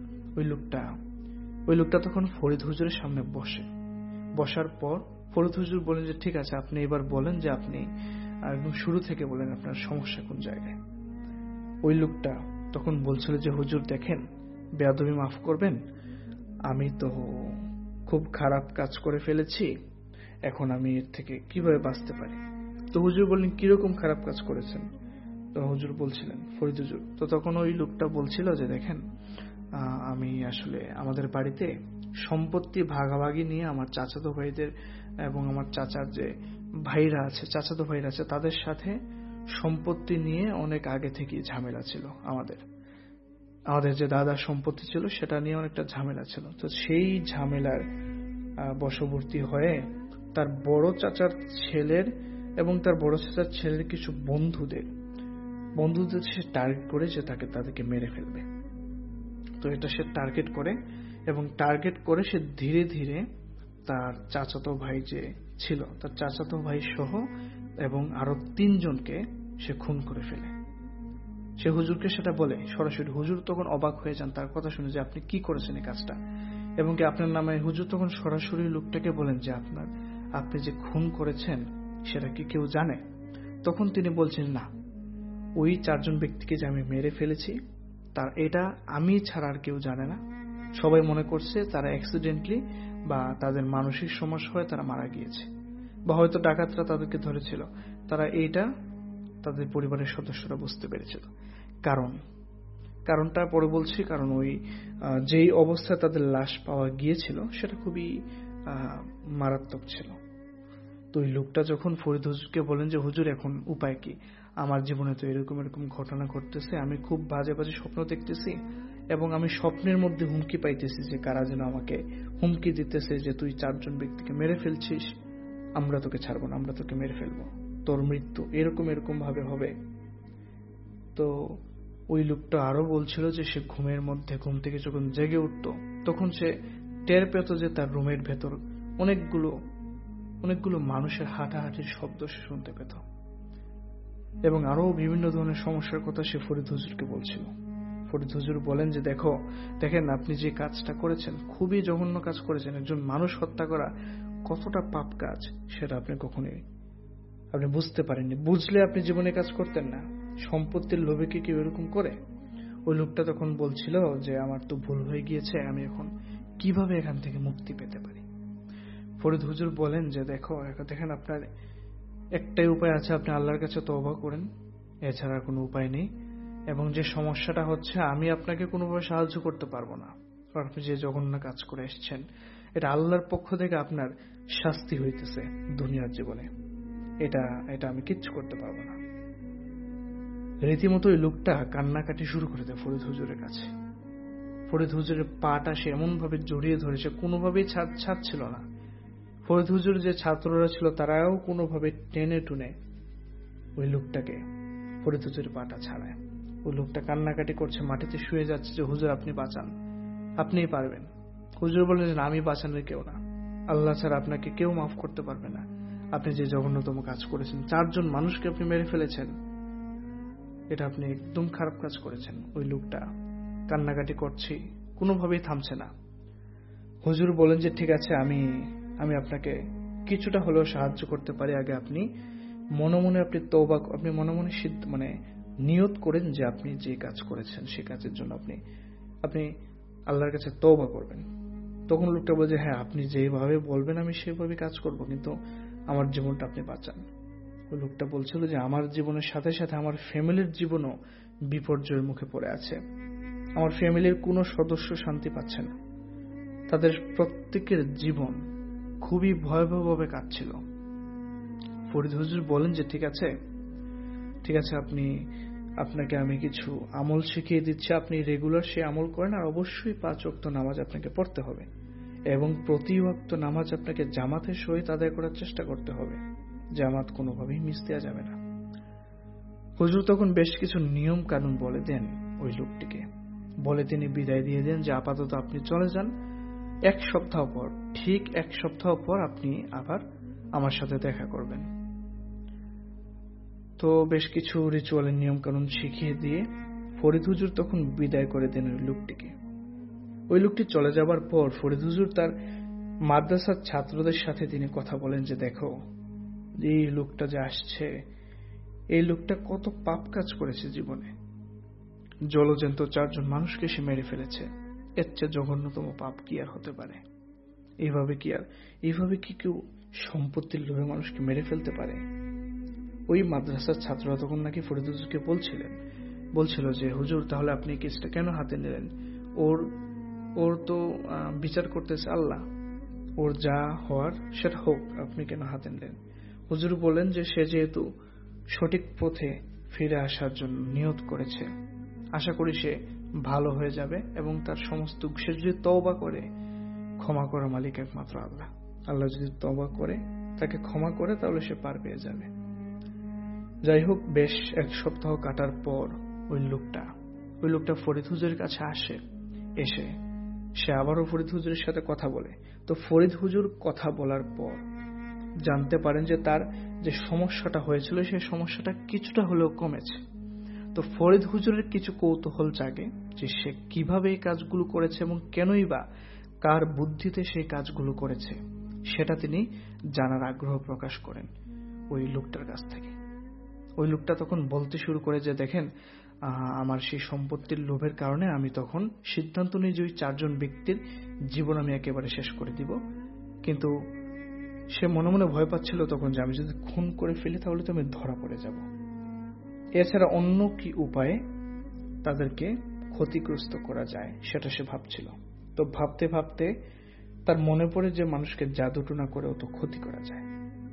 ওই লোকটা তখন ফরিদ হুজুরের সামনে বসার পর ফরিদ হুজুর বলেন যে ঠিক আছে, আপনি এবার বলেন যে আপনি একদম শুরু থেকে বলেন আপনার সমস্যা কোন জায়গায়। ওই লোকটা তখন বলছিল যে হুজুর দেখেন, বেয়াদবি মাফ করবেন, আমি তো খুব খারাপ কাজ করে ফেলেছি, এখন আমি এর থেকে কিভাবে বাঁচতে পারি। তো হুজুর বললেন কিরকম খারাপ কাজ করেছেন? তো হুজুর বলছিলেন, ফরিদ হুজুর তো তখন ওই লোকটা বলছিল যে দেখেন, আমি আসলে আমাদের বাড়িতে সম্পত্তি ভাগাভাগি নিয়ে আমার চাচাতো ভাইদের এবং আমার চাচার যে চাচাতো ভাইরা আছে তাদের সাথে সম্পত্তি নিয়ে অনেক আগে থেকেই ঝামেলা ছিল। আমাদের যে দাদার সম্পত্তি ছিল সেটা নিয়ে অনেকটা ঝামেলা ছিল। তো সেই ঝামেলার বশবর্তী হয়ে তার বড় চাচার ছেলের এবং তার বড় চাচার ছেলের কিছু বন্ধুদের সে টার্গেট করে যে তাদেরকে মেরে ফেলবে। তো এটা সে টার্গেট করে, এবং টার্গেট করে সে ধীরে ধীরে তার চাচাতো ভাই যে ছিল, তার চাচাতো ভাই সহ এবং আরো 3 জনকে সে খুন করে ফেলে। সে হুজুরকে সেটা বলে সরাসরি। হুজুর তখন অবাক হয়ে যান তার কথা শুনে যে আপনি কি করেছেন এই কাজটা, এবং কি আপনার নামে। হুজুর তখন সরাসরি লোকটাকে বলেন যে আপনি যে খুন করেছেন সেটা কি কেউ জানে? তখন তিনি বলছেন না, ওই 4 জন ব্যক্তিকে যে আমি মেরে ফেলেছি এটা আমি ছাড়া আর কেউ জানে না। সবাই মনে করছে তারা অ্যাক্সিডেন্টলি বা তাদের মানসিক সমস্যা হয়ে তারা মারা গিয়েছে, বা হয়তো ডাকাতরা তাদেরকে ধরেছিল। তারা এইটা তাদের পরিবারের সদস্যরা বুঝতে পেরেছিল। কারণটা পরে বলছি। কারণ ওই যেই অবস্থায় তাদের লাশ পাওয়া গিয়েছিল সেটা খুবই মারাত্মক ছিল। তো ওই লোকটা যখন ফরিদ হুজুরকে বলেন যে হুজুর এখন উপায় কি, আমার জীবনে তো এরকম ঘটনা ঘটতেছে, আমি খুব বাজে বাজে স্বপ্ন দেখতেছি, এবং আমি স্বপ্নের মধ্যে হুমকি পাইতেছি যে কারা যেন আমাকে হুমকি দিতেছে যে তুই 4 জন ব্যক্তিকে মেরে ফেলছিস, আমরা তোকে ছাড়বো না, আমরা তোকে মেরে ফেলবো, তোর মৃত্যু এরকম ভাবে হবে। তো ওই লোকটা আরো বলছিল যে সে ঘুম থেকে যখন জেগে উঠত তখন সে টের পেত যে তার রুমের ভেতর অনেকগুলো মানুষের হাঁটাহাঁটির শব্দ সে শুনতে পেত, এবং আরো বিভিন্ন ধরনের সমস্যার কথা সে ফরিদ হুজুরকে বলছিল। ফরিদ হুজুর বলেন যে দেখেন আপনি যে কাজটা করেছেন খুবই জঘন্য কাজ করেছেন, একজন মানুষ হত্যা করা কতটা পাপ কাজ সেটা আপনি কখনোই বুঝতে পারেননি। বুঝলে আপনি জীবনে কাজ করতেন না। সম্পত্তির লোভে কি কেউ এরকম করে? ওই লোকটা তখন বলছিল যে আমার তো ভুল হয়ে গিয়েছে, আমি এখন কিভাবে এখান থেকে মুক্তি পেতে পারি। ফরিদ হুজুর বলেন যে দেখেন আপনার একটাই উপায় আছে, আপনি আল্লাহর কাছে তওবা করেন, এছাড়া কোনো উপায় নেই। এবং যে সমস্যাটা হচ্ছে, আমি আপনাকে কোনোভাবে সাহায্য করতে পারবো না। আপনি যে জঘন্য কাজ করে এসেছেন, এটা আল্লাহর পক্ষ থেকে আপনার শাস্তি হইতেছে দুনিয়ার জীবনে। এটা আমি কিচ্ছু করতে পারবো না। রীতিমতো ওই লোকটা কান্নাকাটি শুরু করে দেয় ফরিদ হুজুরের কাছে। ফরিদ হুজুরের পাটা সে এমন ভাবে জড়িয়ে ধরেছে, কোনোভাবেই ছাড়ছিল না। ফরিদ হুজুর যে ছাত্ররা ছিল তারাও কোনোভাবে টেনে টুনে ওই লোকটাকে ফরিদ হুজুরের পাটা ছাড়ায়। ওই লোকটা কান্নাকাটি করছে, মাটিতে শুয়ে যাচ্ছে যে হুজুর আপনি বাঁচান, আপনিই পারবেন। হুজুর বলেন যে আমি বাঁচানোর কেউ না, আল্লাহ ছাড়া আপনাকে কেউ মাফ করতে পারবে না। আপনি যে জঘন্যতম কাজ করেছেন, 4 জন মানুষকে আপনি মেরে ফেলেছেন, এটা আপনি একদম খারাপ কাজ করেছেন। ওই লোকটা কান্নাকাটি করছে, কোনোভাবেই থামছে না। হুজুর বলেন যে ঠিক আছে, আমি আপনাকে কিছুটা হলেও সাহায্য করতে পারি। আগে আপনি মনে মনে আপনি মনে মনে নিয়ত করেন যে আপনি যে কাজ করেছেন সেই কাজের জন্য আপনি আল্লাহর কাছে তওবা করবেন। তখন লোকটা বলে যে হ্যাঁ, আপনি যেভাবে বলবেন আমি সেভাবে কাজ করব, কিন্তু আমার জীবনটা আপনি বাঁচান। ওই লোকটা বলছিল যে আমার জীবনের সাথে সাথে আমার ফ্যামিলির জীবনও বিপর্যয়ের মুখে পড়ে আছে। আমার ফ্যামিলির কোনো সদস্য শান্তি পাচ্ছে না, তাদের প্রত্যেকের জীবন খুবই ভয়াবহভাবে কাটছিল। ফরিদ হুজুর বলেন যে ঠিক আছে, আপনাকে আমি কিছু আমল শিখিয়ে দিচ্ছি, আপনি রেগুলার সে আমল করেন, আর অবশ্যই 5 ওয়াক্ত নামাজ আপনাকে পড়তে হবে এবং প্রতি ওয়াক্ত নামাজ আপনাকে জামাতের সহিত আদায় করার চেষ্টা করতে হবে। জামাত কোনোভাবেই মিস দেওয়া যাবে না। হুজুর তখন বেশ কিছু নিয়ম কানুন বলে দেন ওই লোকটিকে, বলে তিনি বিদায় দিয়ে দেন যে আপাতত আপনি চলে যান, 1 সপ্তাহ পর, ঠিক 1 সপ্তাহ পর আপনি আবার আমার সাথে দেখা করবেন। তো বেশ কিছু রিচুয়ালের নিয়ম কানুন শিখিয়ে দিয়ে ফরিদ হুজুর তখন বিদায় করে দেন ওই লোকটিকে। ওই লোকটি চলে যাবার পর ফরিদ হুজুর তার মাদ্রাসার ছাত্রদের সাথে তিনি কথা বলেন যে দেখো, এই লোকটা যে আসছে, এই লোকটা কত পাপ কাজ করেছে জীবনে। জলজন্ত 4 জন মানুষকে সে মেরে ফেলেছে, এর চেয়ে জঘন্যতম পাপ কি আর হতে পারে? এইভাবে কি কেউ সম্পত্তির লোভে মানুষকে মেরে ফেলতে পারে? ওই মাদ্রাসার ছাত্ররা তখন নাকি ফরিদ হুজুরকে বলছিল যে হুজুর, তাহলে আপনি কেসটা কেন হাতে নিলেন? ওর তো বিচার করতেছে আল্লাহ, ওর যা হওয়ার সেটা হোক, আপনি কেন হাতে নিলেন? হুজুর বলেন যে সে যেহেতু সঠিক পথে ফিরে আসার জন্য নিয়ত করেছে, আশা করি সে ভালো হয়ে যাবে এবং তার সমস্ত, সে যদি তওবা করে, ক্ষমা করা মালিক একমাত্র আল্লাহ। আল্লাহ যদি তওবা করে তাকে ক্ষমা করে, তাহলে সে পার পেয়ে যাবে। যাই হোক, বেশ 1 সপ্তাহ কাটার পর ওই লোকটা ফরিদ হুজুরের কাছে আসে। এসে সে আবারও ফরিদ হুজুরের সাথে কথা বলে। তো ফরিদ হুজুর কথা বলার পর জানতে পারেন যে তার যে সমস্যাটা হয়েছিল সেই সমস্যাটা কিছুটা হলেও কমেছে। তো ফরিদ হুজুরের কিছু কৌতূহল জাগে যে সে কিভাবে এই কাজগুলো করেছে এবং কেনই বা কার বুদ্ধিতে সেই কাজগুলো করেছে, সেটা তিনি জানার আগ্রহ প্রকাশ করেন ওই লোকটার কাছ থেকে। ওই লোকটা তখন বলতে শুরু করে যে দেখেন, আমার সেই সম্পত্তির লোভের কারণে আমি তখন সিদ্ধান্ত নিই যে ওই 4 জন ব্যক্তির জীবন আমি একেবারে শেষ করে দিব। কিন্তু সে মনে মনে ভয় পাচ্ছিল তখন যে আমি যদি খুন করে ফেলি তাহলে তো আমি ধরা পড়ে যাব। এছাড়া অন্য কি উপায়ে তাদেরকে ক্ষতিগ্রস্ত করা যায় সেটা সে ভাবছিল। তো ভাবতে ভাবতে তার মনে পড়ে যে মানুষকে জাদুটোনা করেও তো ক্ষতি করা যায়।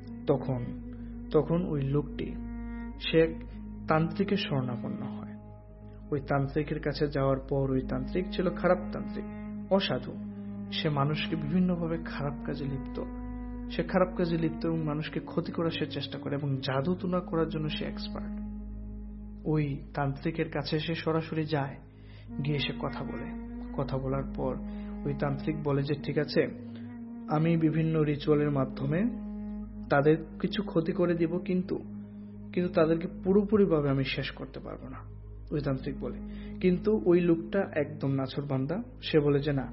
তখন ওই লোকটি সে এক তান্ত্রিকের শরণাপন্ন হয়। ওই তান্ত্রিকের কাছে যাওয়ার পর, ওই তান্ত্রিক ছিল খারাপ তান্ত্রিক, অসাধু। সে মানুষকে বিভিন্নভাবে খারাপ কাজে লিপ্ত এবং মানুষকে ক্ষতি করার সে চেষ্টা করে এবং জাদুটোনা করার জন্য সে এক্সপার্ট। ওই তান্ত্রিকের কাছে সে সরাসরি যায়, গিয়ে সে কথা বলার পর ওই তান্ত্রিক বলে যে ঠিক আছে, আমি বিভিন্ন রিচুয়ালের মাধ্যমে তাদের কিছু ক্ষতি করে দিব, কিন্তু তাদেরকে পুরোপুরিভাবে আমি শেষ করতে পারবো না, ওই তান্ত্রিক বলে। কিন্তু ওই লোকটা একদম নাছোড়বান্দা, সে বলে যে না,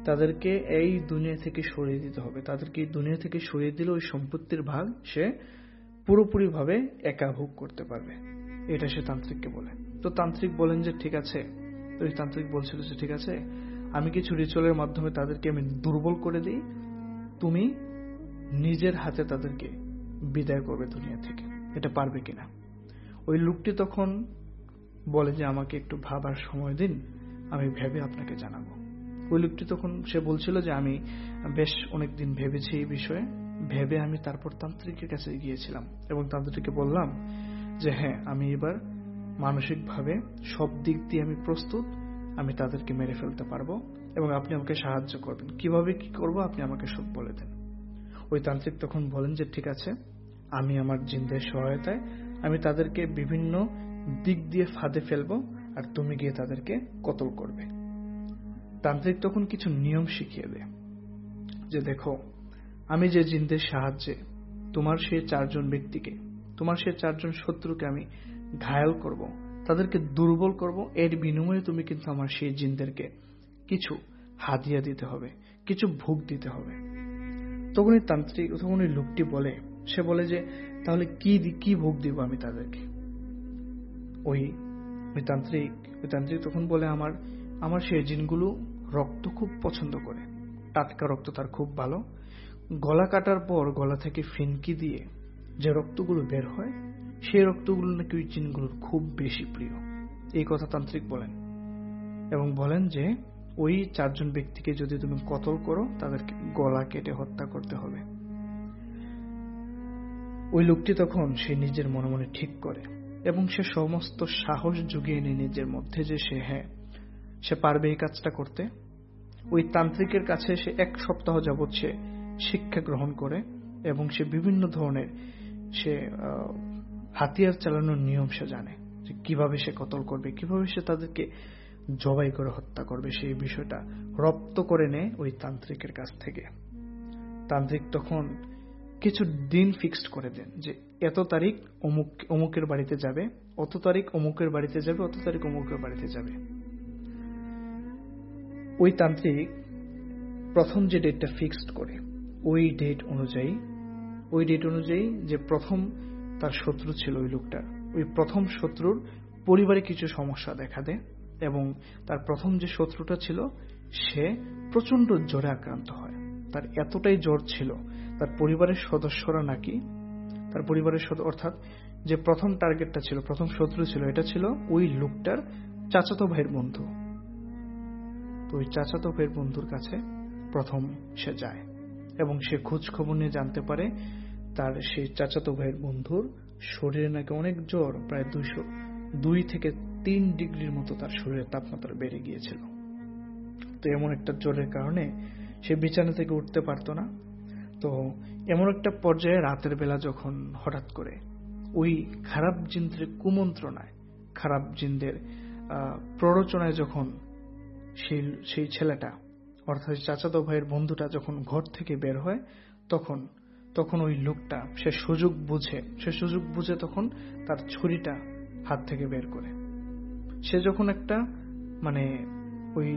তাদেরকে এই দুনিয়া থেকে সরিয়ে দিতে হবে। তাদেরকে এই দুনিয়া থেকে সরিয়ে দিলে ওই সম্পত্তির ভাগ সে পুরোপুরিভাবে একা ভোগ করতে পারবে। এটা সে তান্ত্রিককে বলে। তো তান্ত্রিক বলেন যে ঠিক আছে। তো ওই তান্ত্রিক বলছিল যে ঠিক আছে, আমি কিছু রিচুয়ালের মাধ্যমে তাদেরকে আমি দুর্বল করে দিই, তুমি নিজের হাতে তাদেরকে বিদায় করবে দুনিয়া থেকে। এটা পারবে কিনা? ওই লোকটি তখন বলে যে আমাকে একটু ভাবার সময় দিন, আমি ভেবে আপনাকে জানাবো। ওই লোকটি তখন সে বলছিল যে আমি বেশ অনেকদিন ভেবেছি এই বিষয়ে, ভেবে আমি তারপর তান্ত্রিকের কাছে গিয়েছিলাম এবং তান্ত্রিককে বললাম যে হ্যাঁ, আমি এবার মানসিকভাবে সব দিক দিয়ে আমি প্রস্তুত, আমি তাদেরকে মেরে ফেলতে পারবো এবং আপনি আমাকে সাহায্য করবেন। কিভাবে কি করব আপনি আমাকে সব বলে দেন। ওই তান্ত্রিক তখন বলেন যে ঠিক আছে, আমি আমার জিনদের সহায়তায় আমি তাদেরকে বিভিন্ন দিক দিয়ে ফাঁদে ফেলবো আর তুমি গিয়ে তাদেরকে কতল করবে। তান্ত্রিক তখন কিছু নিয়ম শিখিয়ে দেয় যে দেখো, আমি যে জিনদের সাহায্যে তোমার সেই 4 জন ব্যক্তিকে, তোমার সেই 4 জন শত্রুকে আমি ঘায়াল করব, তাদেরকে দুর্বল করব, এর বিনিময়ে তুমি কিন্তু আমার সেই জিনদেরকে কিছু হাদিয়া দিতে হবে, কিছু ভোগ দিতে হবে। তখন ওই লোকটি বলে, সে বলে যে তাহলে কি ভোগ দিব আমি তাদেরকে? ওই তান্ত্রিক তখন বলে আমার সেই জিনগুলো রক্ত খুব পছন্দ করে, টাটকা রক্ত তার খুব ভালো। গলা কাটার পর গলা থেকে ফিনকি দিয়ে যে রক্তগুলো বের হয়, সেই রক্তগুলো নাকি ওই জিনগুলোর খুব বেশি প্রিয়। এই কথা তান্ত্রিক বলেন এবং বলেন যে ওই 4 জন ব্যক্তিকে যদি তুমি কতল করো, তাদেরকে গলা কেটে হত্যা করতে হবে। ওই লোকটি তখন সে নিজের মনে মনে ঠিক করে এবং সে সমস্ত সাহস জুগিয়ে নেয় নিজের মধ্যে যে সে পারবে এই কাজটা করতে। ওই তান্ত্রিকের কাছে সে 1 সপ্তাহ যাবৎ সে শিক্ষা গ্রহণ করে এবং সে বিভিন্ন ধরনের সে হাতিয়ার চালানোর নিয়ম সে জানে, যে কিভাবে সে কতল করবে, কিভাবে সে তাদেরকে জবাই করে হত্যা করবে। সেই বিষয়টা রপ্ত করে নেয় ওই তান্ত্রিকের কাছ থেকে। তান্ত্রিক তখন কিছু দিন ফিক্সড করে দেন যে এত তারিখ অমুকের বাড়িতে যাবে, অত তারিখ অমুকের বাড়িতে যাবে, অত তারিখ অমুকের বাড়িতে যাবে। ওই তান্ত্রিক প্রথম যে ডেটটা ফিক্সড করে, ওই ডেট অনুযায়ী যে প্রথম তার শত্রু ছিল ওই লোকটার, ওই প্রথম শত্রুর পরিবারে কিছু সমস্যা দেখা দেয় এবং তার প্রথম যে শত্রুটা ছিল সে প্রচন্ড জ্বরে আক্রান্ত হয়। তার এতটাই জ্বর ছিল, তার পরিবারের সদস্যরা নাকি অর্থাৎ যে প্রথম টার্গেটটা ছিল, প্রথম শত্রু ছিল, এটা ছিল ওই লোকটার চাচাতো ভাইয়ের বন্ধু। তো ওই চাচাতো ভাইয়ের বন্ধুর কাছে প্রথম সে যায় এবং সে খোঁজ খবর নিয়ে জানতে পারে তার সেই চাচাতো ভাইয়ের বন্ধুর শরীরে নাকি অনেক জ্বর, প্রায় 2 থেকে 3 ডিগ্রির মতো তার শরীরের তাপমাত্রা বেড়ে গিয়েছিল। তো এমন একটা জ্বরের কারণে সে বিছানা থেকে উঠতে পারত না। তো এমন একটা পর্যায়ে রাতের বেলা যখন হঠাৎ করে ওই খারাপ জিনদের কুমন্ত্রণায়, খারাপ জিনদের প্ররোচনায় যখন সেই ছেলেটা অর্থাৎ চাচাতো ভাইয়ের বন্ধুটা যখন ঘর থেকে বের হয়, তখন ওই লোকটা সে সুযোগ বুঝে তখন তার ছুরিটা হাত থেকে বের করে। সে যখন একটা ওই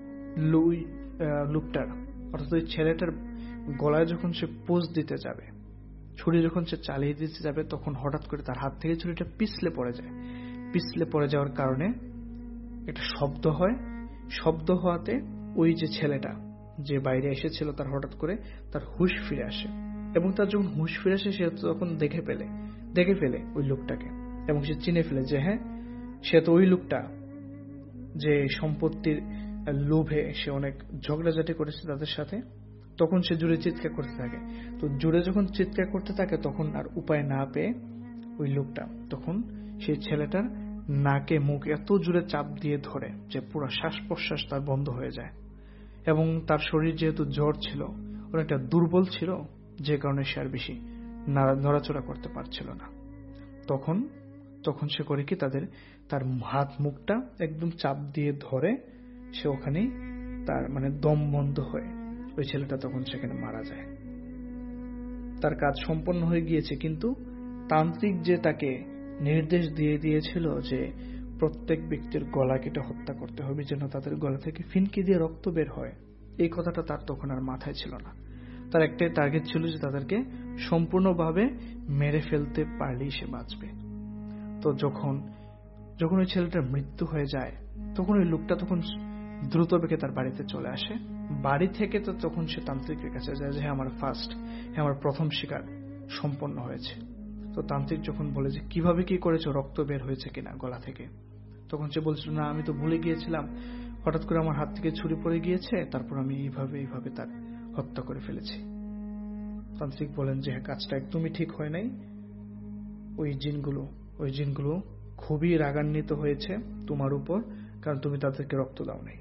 লোকটার অর্থাৎ ওই ছেলেটার গলায় যখন সে পোজ দিতে যাবে, ছুরি যখন সে চালিয়ে দিতে যাবে, তখন হঠাৎ করে তার হাত থেকে ছুরিটা পিছলে পড়ে যায়। পিছলে পড়ে যাওয়ার কারণে একটা শব্দ হওয়াতে ওই যে ছেলেটা যে বাইরে এসেছিল তার হঠাৎ করে তার হুঁশ ফিরে আসে এবং তার যখন হুঁশ ফিরে আসে সে তখন দেখে ফেলে ওই লোকটাকে এবং সে চিনে ফেলে যে হ্যাঁ, সে তো ওই লোকটা যে সম্পত্তির লোভে সে অনেক ঝগড়াঝাটি করেছে তাদের সাথে। তখন সে জোরে চিৎকার করতে থাকে। তো জোরে যখন চিৎকার করতে থাকে তখন আর উপায় না পেয়ে ওই লোকটা তখন সেই ছেলেটার নাকে মুখ এত জোরে চাপ দিয়ে ধরে যে পুরো শ্বাস প্রশ্বাস তার বন্ধ হয়ে যায় এবং তার শরীর যেহেতু জ্বর ছিল, অনেকটা দুর্বল ছিল, যে কারণে সে আর বেশি নড়াচড়া করতে পারছিল না। তখন সে করে কি তার হাত মুখটা একদম চাপ দিয়ে ধরে সে ওখানেই তার দম বন্ধ হয়ে ওই ছেলেটা তখন সেখানে মারা যায়। তার কাজ সম্পন্ন হয়ে গিয়েছে, কিন্তু তান্ত্রিক যে তাকে নির্দেশ দিয়ে দিয়েছিল যে প্রত্যেক ব্যক্তির গলা কেটে হত্যা করতে হবে, যেন তাদের গলা থেকে ফিনকি দিয়ে রক্ত বের হয়, এই কথাটা তার তখন আর মাথায় ছিল না। তার একটাই টার্গেট ছিল যে তাদেরকে সম্পূর্ণভাবে মেরে ফেলতে পারলেই সে বাঁচবে। তো যখন ওই ছেলেটার মৃত্যু হয়ে যায়, তখন ওই লোকটা তখন দ্রুত বেগে তার বাড়িতে চলে আসে। বাড়ি থেকে তো তখন সে তান্ত্রিকের কাছে যায় যে আমার প্রথম শিকার সম্পন্ন হয়েছে। তো তান্ত্রিক যখন বলে যে কিভাবে কি করেছো, রক্ত বের হয়েছে কিনা গলা থেকে, তখন সে বলছিল না, আমি তো ভুলে গিয়েছিলাম, হঠাৎ করে আমার হাত থেকে ছুরি পড়ে গিয়েছে, তারপর আমি এইভাবে তার হত্যা করে ফেলেছি। তান্ত্রিক বলেন যে কাজটা একদমই ঠিক হয় নাই। ওই জিনগুলো খুবই রাগান্বিত হয়েছে তোমার উপর, কারণ তুমি তাদেরকে রক্ত দাও নাই।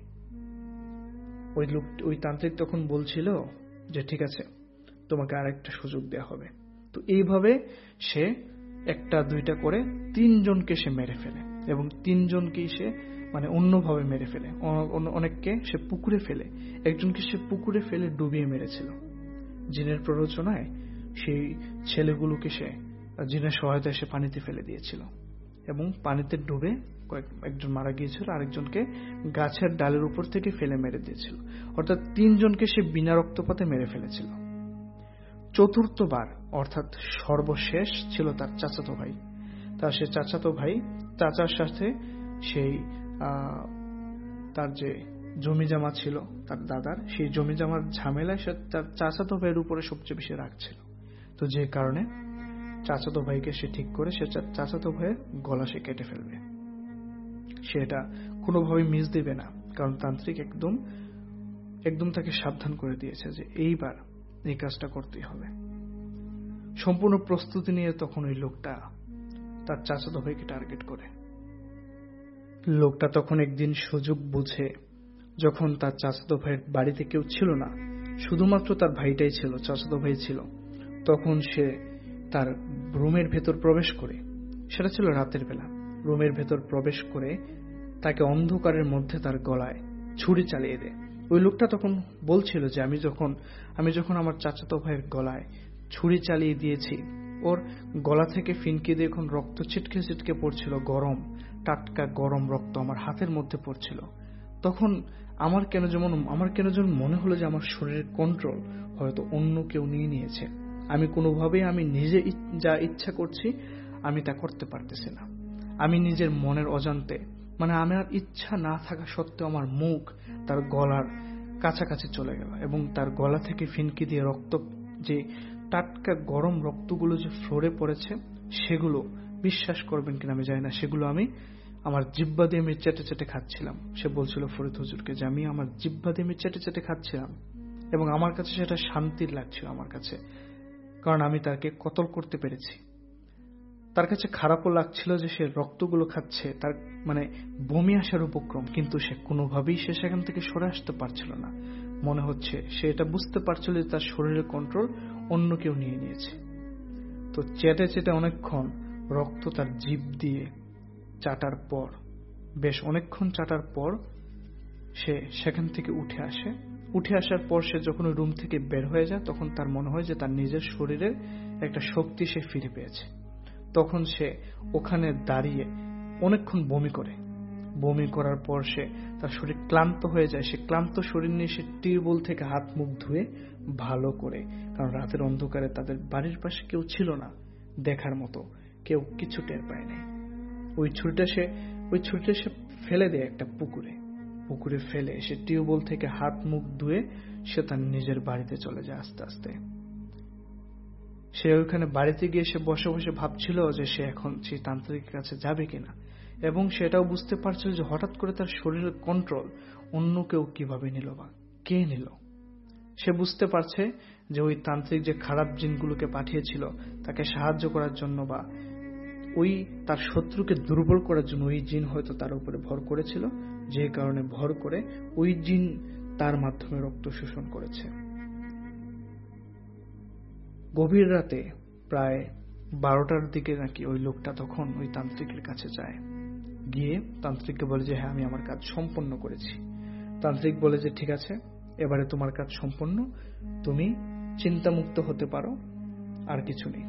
ওই তান্ত্রিক তখন বলছিল যে ঠিক আছে, তোমাকে আরেকটা সুযোগ দেওয়া হবে। তো এইভাবে সে একটা দুইটা করে 3 জনকে সে মেরে ফেলে, এবং 3 জনকেই সে অন্যভাবে মেরে ফেলে। অনেককে সে পুকুরে ফেলে, একজনকে সে পুকুরে ফেলে ডুবিয়ে মেরেছিল। জিনের প্ররোচনায় সেই ছেলেগুলোকে সে জিনের সহায়তায় সে পানিতে ফেলে দিয়েছিল, এবং পানিতে ডুবে একজন মারা গিয়েছিল, আরেকজনকে গাছের ডালের উপর থেকে ফেলে মেরে দিয়েছিল। অর্থাৎ 3 জনকে সে বিনা রক্তপাতে মেরে ফেলেছিল। চতুর্থবার অর্থাৎ সর্বশেষ ছিল তার চাচাতো ভাই। সে চাচাতো ভাই, চাচার সাথে সেই তার যে জমি জমা ছিল তার দাদার, সেই জমি জমার ঝামেলায় সে তার চাচাতো ভাইয়ের উপরে সবচেয়ে বেশি রাগ ছিল। তো যে কারণে চাচাতো ভাইকে সে ঠিক করে সে চাচাতো ভাইয়ের গলা সে কেটে ফেলবে। সে এটা কোনোভাবেই মিস দিবে না, কারণ তান্ত্রিক একদম তাকে সাবধান করে দিয়েছে যে এইবার এই কাজটা করতেই হবে। সম্পূর্ণ প্রস্তুতি নিয়ে তখন ওই লোকটা তার চাচাতো ভাইকে টার্গেট করে। লোকটা তখন একদিন সুযোগ বুঝে, যখন তার চাচাতো ভাইয়ের বাড়িতে কেউ ছিল না, শুধুমাত্র তার ভাইটাই ছিল, চাচাতো ভাই ছিল, তখন সে তার রুমের ভেতর প্রবেশ করে, সেটা ছিল রাতের বেলা, রুমের ভেতর প্রবেশ করে তাকে অন্ধকারের মধ্যে তার গলায় ছুরি চালিয়ে দেয়। ওই লোকটা তখন বলছিল যে আমি যখন আমার চাচাতো ভাইয়ের গলায় ছুরি চালিয়ে দিয়েছি, ওর গলা থেকে ফিনকি দিয়ে এখন রক্ত ছিটকে ছিটকে পড়ছিল, টাটকা গরম রক্ত আমার হাতের মধ্যে পড়ছিল। তখন আমার কেন যেমন মনে হলো যে আমার শরীরের কন্ট্রোল হয়তো অন্য কেউ নিয়ে নিয়েছে। আমি কোনোভাবেই আমি নিজে যা ইচ্ছা করছি আমি তা করতে পারতেছি না। আমি নিজের মনের অজান্তে, আমার ইচ্ছা না থাকা সত্ত্বেও আমার মুখ তার গলার কাছাকাছি চলে গেল, এবং তার গলা থেকে ফিনকি দিয়ে রক্ত, যে টাটকা গরম রক্তগুলো যে ফ্লোরে পড়েছে, সেগুলো বিশ্বাস করবেন কিনা আমি জানি না, সেগুলো আমি আমার জিহ্বা দিয়ে আমি চেটে চেটে খাচ্ছিলাম। সে বলছিল ফরিদ হুজুরকে যে আমি আমার জিহ্বা দিয়ে আমি চেটে চেটে খাচ্ছিলাম, এবং আমার কাছে সেটা শান্তির লাগছিল আমার কাছে, কারণ আমি তাকে কতল করতে পেরেছি। তার কাছে খারাপও লাগছিল যে সে রক্তগুলো খাচ্ছে, তার বমি আসার উপক্রম, কিন্তু সে কোনোভাবেই সেখান থেকে সরে আসতে পারছিল না। মনে হচ্ছে সে এটা বুঝতে পারছিল যে তার শরীরের কন্ট্রোল অন্য কেউ নিয়ে নিয়েছে। তো চেটে চেটে অনেকক্ষণ রক্ত তার জিভ দিয়ে চাটার পর, বেশ অনেকক্ষণ চাটার পর সে সেখান থেকে উঠে আসার পর সে যখন ওই রুম থেকে বের হয়ে যায়, তখন তার মনে হয় যে তার নিজের শরীরের একটা শক্তি সে ফিরে পেয়েছে। তখন সে ওখানে দাঁড়িয়ে অনেকক্ষণ বমি করার পর সে তার শরীর ক্লান্ত হয়ে যায়। সে ক্লান্ত শরীর নিয়ে সে টিউবওয়েল থেকে হাত মুখ ধুয়ে ভালো করে, কারণ রাতের অন্ধকারে তাদের বাড়ির পাশে কেউ ছিল না দেখার মতো, কেউ কিছু টের পায় নাই। ওই ছুরিটা সে ফেলে দেয় একটা পুকুরে ফেলে সে টিউবওয়েল থেকে হাত মুখ ধুয়ে সে তার নিজের বাড়িতে চলে যায় আস্তে আস্তে। সে ওইখানে বাড়িতে গিয়ে সে বসে বসে ভাবছিল যে সে এখন সেই তান্ত্রিকের কাছে যাবে কিনা, এবং সেটাও বুঝতে পারছিল যে হঠাৎ করে তার শরীরের কন্ট্রোল অন্য কেউ কিভাবে নিল বা কে নিল। সে বুঝতে পারছে যে ওই তান্ত্রিক যে খারাপ জিনগুলোকে পাঠিয়েছিল তাকে সাহায্য করার জন্য, বা ওই তার শত্রুকে দুর্বল করার জন্য ওই জিন হয়তো তার উপরে ভর করেছিল, যে কারণে ভর করে ওই জিন তার মাধ্যমে রক্ত শোষণ করেছে। গভীর রাতে প্রায় 12টার দিকে নাকি ওই লোকটা তখন ওই তান্ত্রিকের কাছে যায়, গিয়ে তান্ত্রিককে বলে যে হ্যাঁ, আমি আমার কাজ সম্পন্ন করেছি। তান্ত্রিক বলে যে ঠিক আছে, এবারে তোমার কাজ সম্পন্ন, তুমি চিন্তামুক্ত হতে পারো, আর কিছু নেই।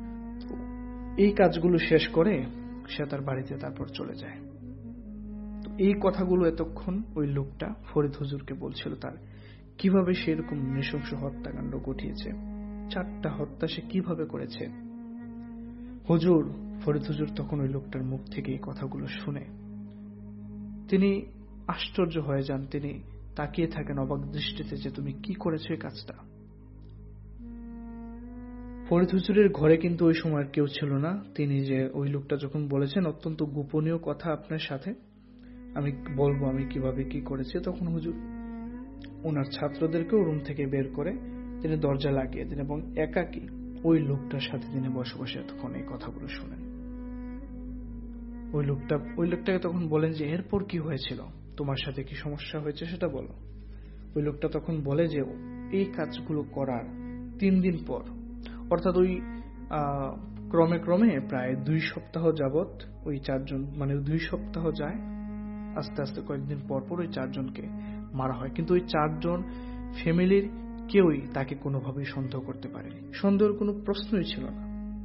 এই কাজগুলো শেষ করে সে তার বাড়িতে তারপর চলে যায়। তো এই কথাগুলো এতক্ষণ ওই লোকটা ফরিদ হুজুরকে বলছিল তার কিভাবে সে এরকম নৃশংস হত্যাকাণ্ড ঘটিয়েছে, 4টা হত্যা সে কিভাবে করেছে। ফরিদ হুজুর তখন ওই লোকটার মুখ থেকে এই কথাগুলো শুনে তিনি আশ্চর্য হয়ে যান। তিনি তাকিয়ে থাকেন অবাক দৃষ্টিতে যে তুমি কি করেছো এই কাজটা। ফরিদ হুজুরের ঘরে কিন্তু ওই সময় কেউ ছিল না। তিনি যে ওই লোকটা যখন বলেছেন অত্যন্ত গোপনীয় কথা আপনার সাথে আমি বলবো আমি কিভাবে কি করেছি, তখন হুজুর ওনার ছাত্রদেরকেও রুম থেকে বের করে তিনি দরজা লাগিয়ে দেন এবং একাকী ওই লোকটার সাথে তিনি বসে বসে এতক্ষণ এই কথাগুলো শুনেন। ওই লোকটাকে তখন বলেন যে এরপর কি হয়েছিল, তোমার সাথে কি সমস্যা হয়েছে সেটা বলো। ওই লোকটা তখন বলে যে এই কাজগুলো করার 3 দিন পর, অর্থাৎ ওই ক্রমে ক্রমে প্রায় 2 সপ্তাহ যাবৎ ওই 4 জন, মানে 2 সপ্তাহ যায়, আস্তে আস্তে কয়েকদিন পর পর ওই 4 জনকে মারা হয়। কিন্তু ওই 4 জন ফ্যামিলির কেউই তাকে কোনোভাবেই সন্দেহ করতে পারেনি, সন্দেহের কোনো প্রশ্নই ছিল না।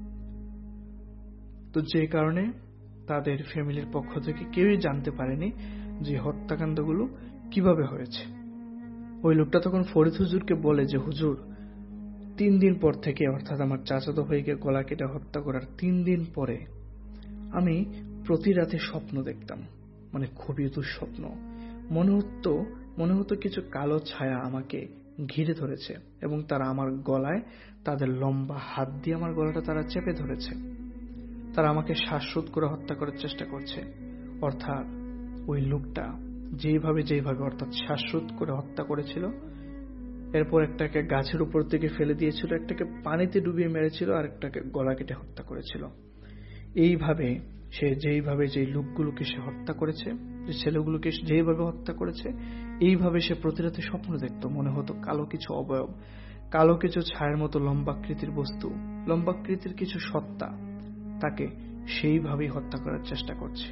তো যে কারণে তাদের ফ্যামিলির পক্ষ থেকে কেউই জানতে পারেনি যে হত্যাকাণ্ডগুলো কিভাবে হয়েছে। ওই লোকটা তখন ফরিদ হুজুরকে বলে যে হুজুর 3 দিন পর থেকে, অর্থাৎ আমার চাচাতো ভাইকে গলা কেটে হত্যা করার 3 দিন পরে আমি প্রতি রাতে স্বপ্ন দেখতাম, মানে খুবই দুঃস্বপ্ন। মনে হতো কিছু কালো ছায়া আমাকে ঘিরে ধরেছে এবং তারা আমার গলায় তাদের লম্বা হাত দিয়ে আমার গলাটা তারা চেপে ধরেছে। তারা আমাকে শ্বাসরোধ করে হত্যা করার চেষ্টা করছে। অর্থাৎ ওই লোকটা যেভাবে অর্থাৎ শ্বাসরোধ করে হত্যা করেছিল, এরপর একটাকে গাছের উপর থেকে ফেলে দিয়েছিল, একটাকে পানিতে ডুবিয়ে মেরেছিল, আর একটাকে গলা কেটে হত্যা করেছিল। এইভাবে সে যেই লোকগুলোকে সে হত্যা করেছে, যে ছেলেগুলোকে যেভাবে হত্যা করেছে, এইভাবে সে প্রতি রাতে স্বপ্ন দেখত। মনে হতো কালো কিছু অবয়ব, কালো কিছু ছায়ের মতো লম্বাকৃতির বস্তু, লম্বাকৃতির কিছু সত্তা তাকে সেইভাবেই হত্যা করার চেষ্টা করছে।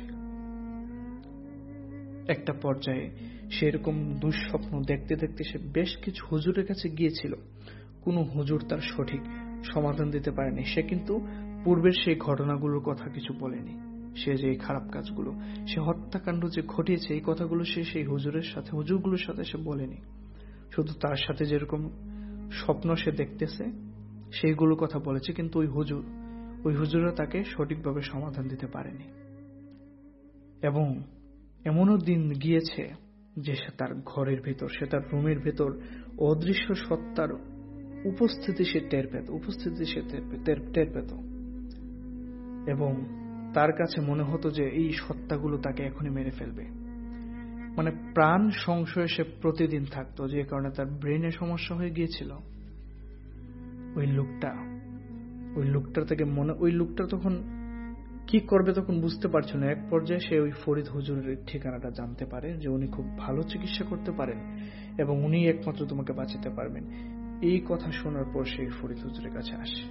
একটা পর্যায়ে সেরকম দুঃস্বপ্ন দেখতে দেখতে সে বেশ কিছু হুজুরের কাছে গিয়েছিল। কোনো হুজুর তার সঠিক সমাধান দিতে পারেনি। সে কিন্তু পূর্বের সেই ঘটনাগুলোর কথা কিছু বলেনি। সে যে খারাপ কাজগুলো, সে হত্যাকাণ্ড যে ঘটিয়েছে, এই কথাগুলো সে সেই হুজুরগুলোর সাথে সে বলেনি। শুধু তার সাথে যেরকম স্বপ্ন সে দেখতেছে সেইগুলোর কথা বলেছে, কিন্তু ওই হুজুররা তাকে সঠিকভাবে সমাধান দিতে পারেনি। এবং এমনও দিন গিয়েছে যে সে তার ঘরের ভেতর, সে তার রুমের ভেতর অদৃশ্য সত্তার উপস্থিতি সে টের পেত এবং তার কাছে মনে হতো যে এই সত্তাগুলো তাকে এখনই মেরে ফেলবে। মানে প্রাণ সংশয়ে সে প্রতিদিন থাকতো, যে কারণে তার ব্রেনে সমস্যা হয়ে গিয়েছিল। ওই লোকটা তখন কি করবে তখন বুঝতে পারছিল না। এক পর্যায়ে সে ওই ফরিদ হুজুরের ঠিকানাটা জানতে পারে যে উনি খুব ভালো চিকিৎসা করতে পারেন এবং উনি একমাত্র তোমাকে বাঁচাতে পারবেন। এই কথা শোনার পর সে ফরিদ হুজুরের কাছে আসে।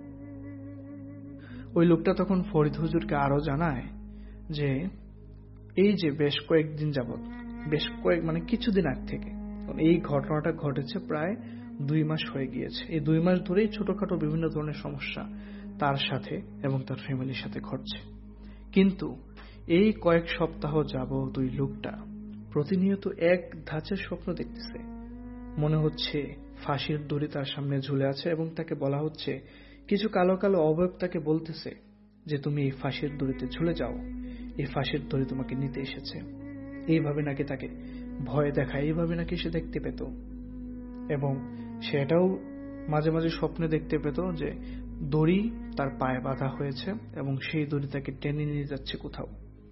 ওই লোকটা তখন ফরিদ হুজুরকে আরো জানায় যে এই যে বেশ কয়েকদিন যাবৎ, মানে কিছুদিন আগ থেকে এই ঘটনাটা ঘটেছে, প্রায় 2 মাস হয়ে গিয়েছে। এই 2 মাস ধরেই ছোটখাটো বিভিন্ন ধরনের সমস্যা তার সাথে এবং তার ফ্যামিলির সাথে ঘটছে। কিন্তু এই কয়েক সপ্তাহ যাবৎ ওই লোকটা প্রতিনিয়ত এক ধাঁচের স্বপ্ন দেখতেছে। মনে হচ্ছে ফাঁসির দড়ি তার সামনে ঝুলে আছে এবং তাকে বলা হচ্ছে, কিছু কালো কালো অবয়ব তাকে বলতেছে যে তুমি এই ফাঁসির দড়িতে ঝুলে যাও, এই ফাঁসির দড়ি তোমাকে নিতে এসেছে। এইভাবে নাকি তাকে ভয় দেখায়, এইভাবে নাকি সে দেখতে পেত। এবং সেটাও মাঝে মাঝে স্বপ্নে দেখতে পেত যে দড়ি তার পায়ে বাঁধা হয়েছে এবং সেই দড়ি তাকে টেনে নিয়ে যাচ্ছে কোথাও।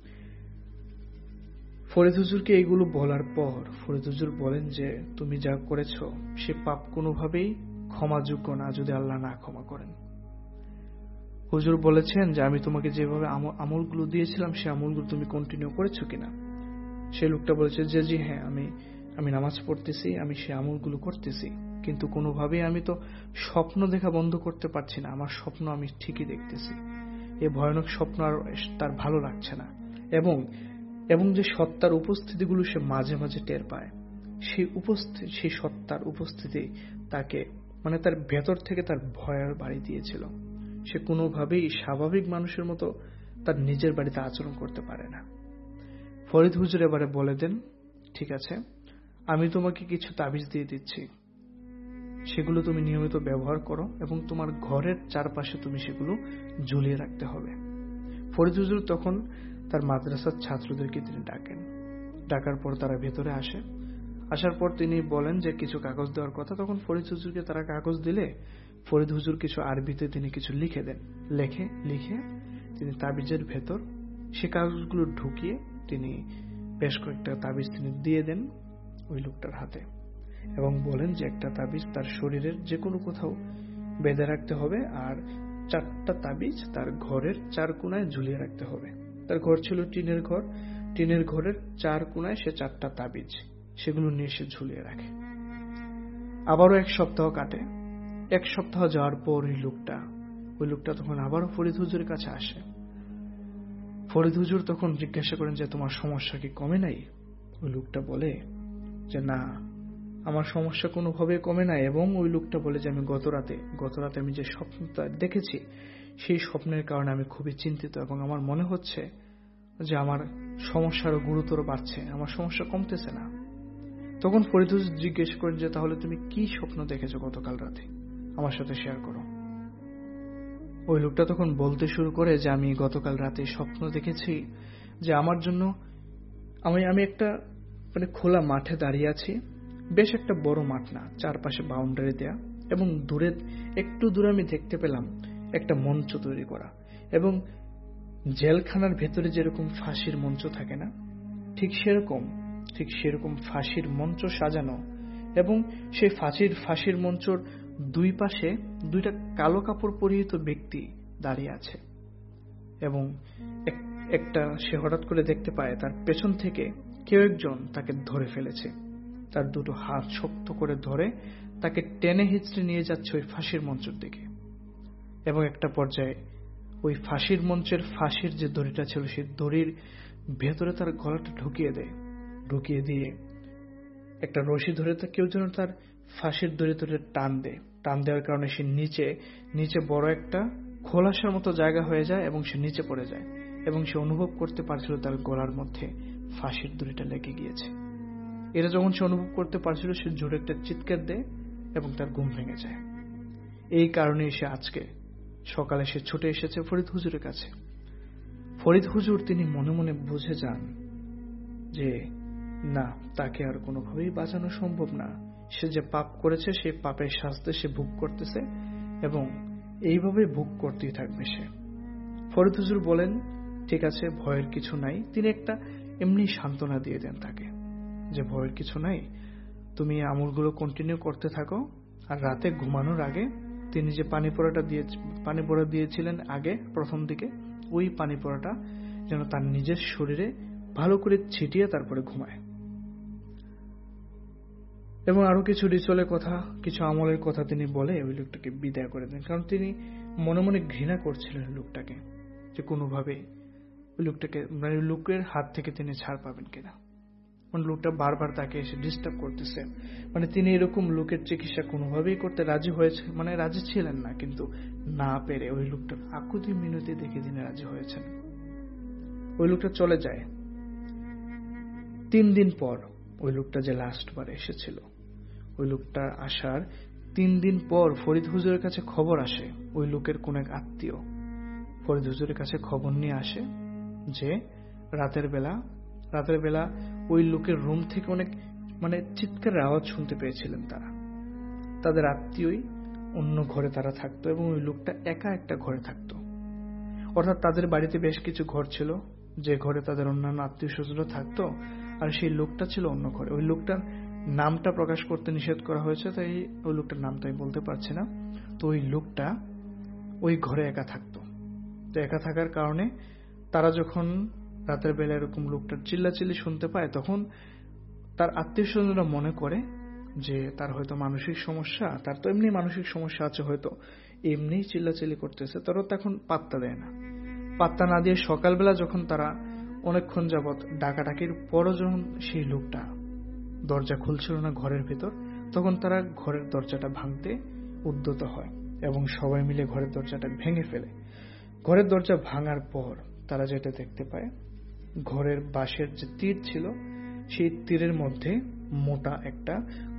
ফরিদ হুজুরকে এইগুলো বলার পর ফরিদ হুজুর বলেন যে তুমি যা করেছ সে পাপ কোনোভাবেই ক্ষমাযোগ্য না, যদি আল্লাহ না ক্ষমা করেন। হুজুর বলেছেন যে আমি তোমাকে যেভাবে আমলগুলো দিয়েছিলাম সে আমলগুলো তুমি কন্টিনিউ করেছো কিনা। সে লোকটা বলেছে যে জি হ্যাঁ, আমি নামাজ পড়তেছি, আমি সে আমলগুলো করতেছি, কিন্তু কোনোভাবেই আমি তো স্বপ্ন দেখা বন্ধ করতে পারছি না। আমার স্বপ্ন আমি ঠিকই দেখতেছি, এই ভয়ানক স্বপ্ন আর তার ভালো লাগছে না। এবং যে সত্তার উপস্থিতিগুলো সে মাঝে মাঝে টের পায়, সেই সত্তার উপস্থিতি তাকে, মানে তার ভেতর থেকে তার ভয়ের বাড়ি দিয়েছিল। সে কোনোভাবেই স্বাভাবিক মানুষের মতো তার নিজের বাড়িতে আচরণ করতে পারে না। ফরিদ হুজুর এবারে বলে দেন, ঠিক আছে, আমি তোমাকে কিছু তাবিজ দিয়ে দিচ্ছি, সেগুলো তুমি নিয়মিত ব্যবহার করো এবং তোমার ঘরের চারপাশে তুমি সেগুলো ঝুলিয়ে রাখতে হবে। ফরিদ হুজুর তখন তার মাদ্রাসার ছাত্রদেরকে তিনি ডাকার পর তারা ভেতরে আসার পর তিনি বলেন যে কিছু কাগজ দেওয়ার কথা। তখন ফরিদ হুজুরকে তারা কাগজ দিলে ফরিদ হুজুর কিছু আরবিতে তিনি কিছু লিখে দেন। লিখে তিনি তাবিজের ভেতর সে কাগজগুলো ঢুকিয়ে তিনি বেশ কয়েকটা তাবিজ তিনি দিয়ে দেন ওই লোকটার হাতে এবং বলেন যে একটা তাবিজ তার শরীরের যে কোনো কোথাও বেঁধে রাখতে হবে আর 4টা তাবিজ তার ঘরের 4 কোণায় ঝুলিয়ে রাখতে হবে। তার ঘর ছিল টিনের ঘরের 4 কোণায় সে 4টা তাবিজ সেগুলো নিয়ে সে ঝুলিয়ে রাখে। আবারও 1 সপ্তাহ কাটে। 1 সপ্তাহ যাওয়ার পর ওই লোকটা তখন আবারও ফরিদ হুজুরের কাছে আসে। ফরিদ হুজুর তখন জিজ্ঞাসা করেন যে তোমার সমস্যা কি কমে নাই? ওই লোকটা বলে যে না, আমার সমস্যা কোনোভাবে কমে নাই। এবং ওই লোকটা বলে যে আমি গতরাতে আমি যে স্বপ্নটা দেখেছি সেই স্বপ্নের কারণে আমি খুবই চিন্তিত এবং আমার মনে হচ্ছে যে আমার সমস্যা আরো গুরুতর বাড়ছে, আমার সমস্যা কমতেছে না। তখন ফরিদ হুজুর জিজ্ঞেস করেন যে তাহলে তুমি কি স্বপ্ন দেখেছো গতকাল রাতে, আমার সাথে শেয়ার করো। ওই লোকটা তখন বলতে শুরু করে যে আমি গতকাল রাতে স্বপ্ন দেখেছি যে আমার জন্য আমি একটা খোলা মাঠে দাঁড়িয়ে আছি। বেশ একটা বড় মাঠ না, চারপাশে বাউন্ডারি দেয়া এবং একটু দূরে আমি দেখতে পেলাম একটা মঞ্চ তৈরি করা এবং জেলখানার ভেতরে যেরকম ফাঁসির মঞ্চ থাকে না, ঠিক সেরকম ফাঁসির মঞ্চ সাজানো এবং সেই ফাঁসির মঞ্চর 2 পাশে 2টা কালো কাপড় পরিহিত ব্যক্তি দাঁড়িয়ে আছে এবং সে হঠাৎ করে দেখতে পায় তার পেছন থেকে কেউ একজন তাকে ধরে ফেলেছে। তার 2টো হাত শক্ত করে ধরে তাকে টেনে হিঁচড়ে নিয়ে যাচ্ছে ওই ফাঁসির মঞ্চের দিকে এবং একটা পর্যায়ে ওই ফাঁসির মঞ্চের ফাঁসির যে দড়িটা ছিল সেই দড়ির ভেতরে তার গলাটা ঢুকিয়ে দিয়ে একটা রশি ধরে কেউ যেন তার ফাঁসির দড়ি ধরে টান দেওয়ার কারণে সে নিচে বড় একটা খোলাসার মতো জায়গা হয়ে যায় এবং সে নিচে পড়ে যায় এবং সে অনুভব করতে পারছিল তার গলার মধ্যে ফাঁসির দড়িটা লেগে গিয়েছে। এটা যখন সে অনুভব করতে পারছিল সে জোরে একটা চিৎকার দেয় এবং তার ঘুম ভেঙে যায়। এই কারণে সে আজকে সকালে সে ছুটে এসেছে ফরিদ হুজুরের কাছে। ফরিদ হুজুর তিনি মনে মনে বুঝে যান যে না, তাকে আর কোনোভাবেই বাঁচানো সম্ভব না। সে যে পাপ করেছে সেই পাপের শাস্তি সে ভোগ করতেছে এবং এইভাবে ভোগ করতেই থাকবে সে। ফরিদ হুজুর বলেন ঠিক আছে, ভয়ের কিছু নাই। তিনি একটা এমনি সান্ত্বনা দিয়ে দেন তাকে যে ভয়ের কিছু নাই, তুমি আমলগুলো কন্টিনিউ করতে থাকো আর রাতে ঘুমানোর আগে তিনি যে পানি পোড়া দিয়েছিলেন আগে প্রথম দিকে ওই পানি পোড়াটা যেন তার নিজের শরীরে ভালো করে ছিটিয়ে তারপরে ঘুমায়। এবং আরো কিছু রিচুয়ালের কথা, কিছু আমলের কথা তিনি বলে ওই লোকটাকে বিদায় করে দেন, কারণ তিনি মনে মনে ঘৃণা করছিলেন লোকটাকে যে কোনোভাবে ওই লোকটাকে লোকের হাত থেকে তিনি ছাড় পাবেন কিনা। লোকটা বারবার তাকে এসে ডিস্টার্ব করতেছে, তিনি এরকম লোকের চিকিৎসা কোনোভাবেই করতে রাজি ছিলেন না, কিন্তু না পেরে ওই লোকটার আকুতি মিনতি দেখে তিনি রাজি হয়েছেন। ওই লোকটা চলে যায়। 3 দিন পর ওই লোকটা যে লাস্টবার এসেছিল, ওই লোকটা আসার 3 দিন পর ফরিদ হুজুরের কাছে খবর আসে। ওই লোকের কোন এক আত্মীয় ফরিদ হুজুরের কাছে খবর নিয়ে আসে যে রাতের বেলা ওই লোকের রুম থেকে অনেক চিৎকারের আওয়াজ শুনতে পেয়েছিলেন তারা। তাদের আত্মীয়ই অন্য ঘরে তারা থাকতো এবং ওই লোকটা একা একটা ঘরে থাকতো। অর্থাৎ তাদের বাড়িতে বেশ কিছু ঘর ছিল, যে ঘরে তাদের অন্যান্য আত্মীয় স্বজনরা থাকতো, আর সেই লোকটা ছিল অন্য ঘরে। ওই লোকটার নামটা প্রকাশ করতে নিষেধ করা হয়েছে, তাই ওই লোকটার নামটা আমি বলতে পারছি না। তো ওই লোকটা ওই ঘরে একা থাকতো। তো একা থাকার কারণে তারা যখন রাতের বেলা এরকম লোকটার চিল্লাচিল্লি শুনতে পায়, তখন তার আত্মীয় স্বজনরা মনে করে যে তার হয়তো মানসিক সমস্যা, তার তো এমনি মানসিক সমস্যা আছে, হয়তো এমনি চিল্লাচিল্লি করতেছে। তারা তখন পাত্তা দেয় না। পাত্তা না দিয়ে সকালবেলা যখন তারা অনেকক্ষণ যাবৎ ডাকাডাকির পরও যখন সেই লোকটা দরজা খুলছিল না ঘরের ভেতর, তখন তারা ঘরের দরজাটা ভাঙতে উদ্যত হয় এবং সবাই মিলে ঘরের দরজাটা ভেঙে ফেলে। ঘরের দরজা ভাঙার পর তারা যেটা দেখতে পায় ঘরের বাঁশের যে তীর ছিল সেই তীরের মধ্যে মোটা একটা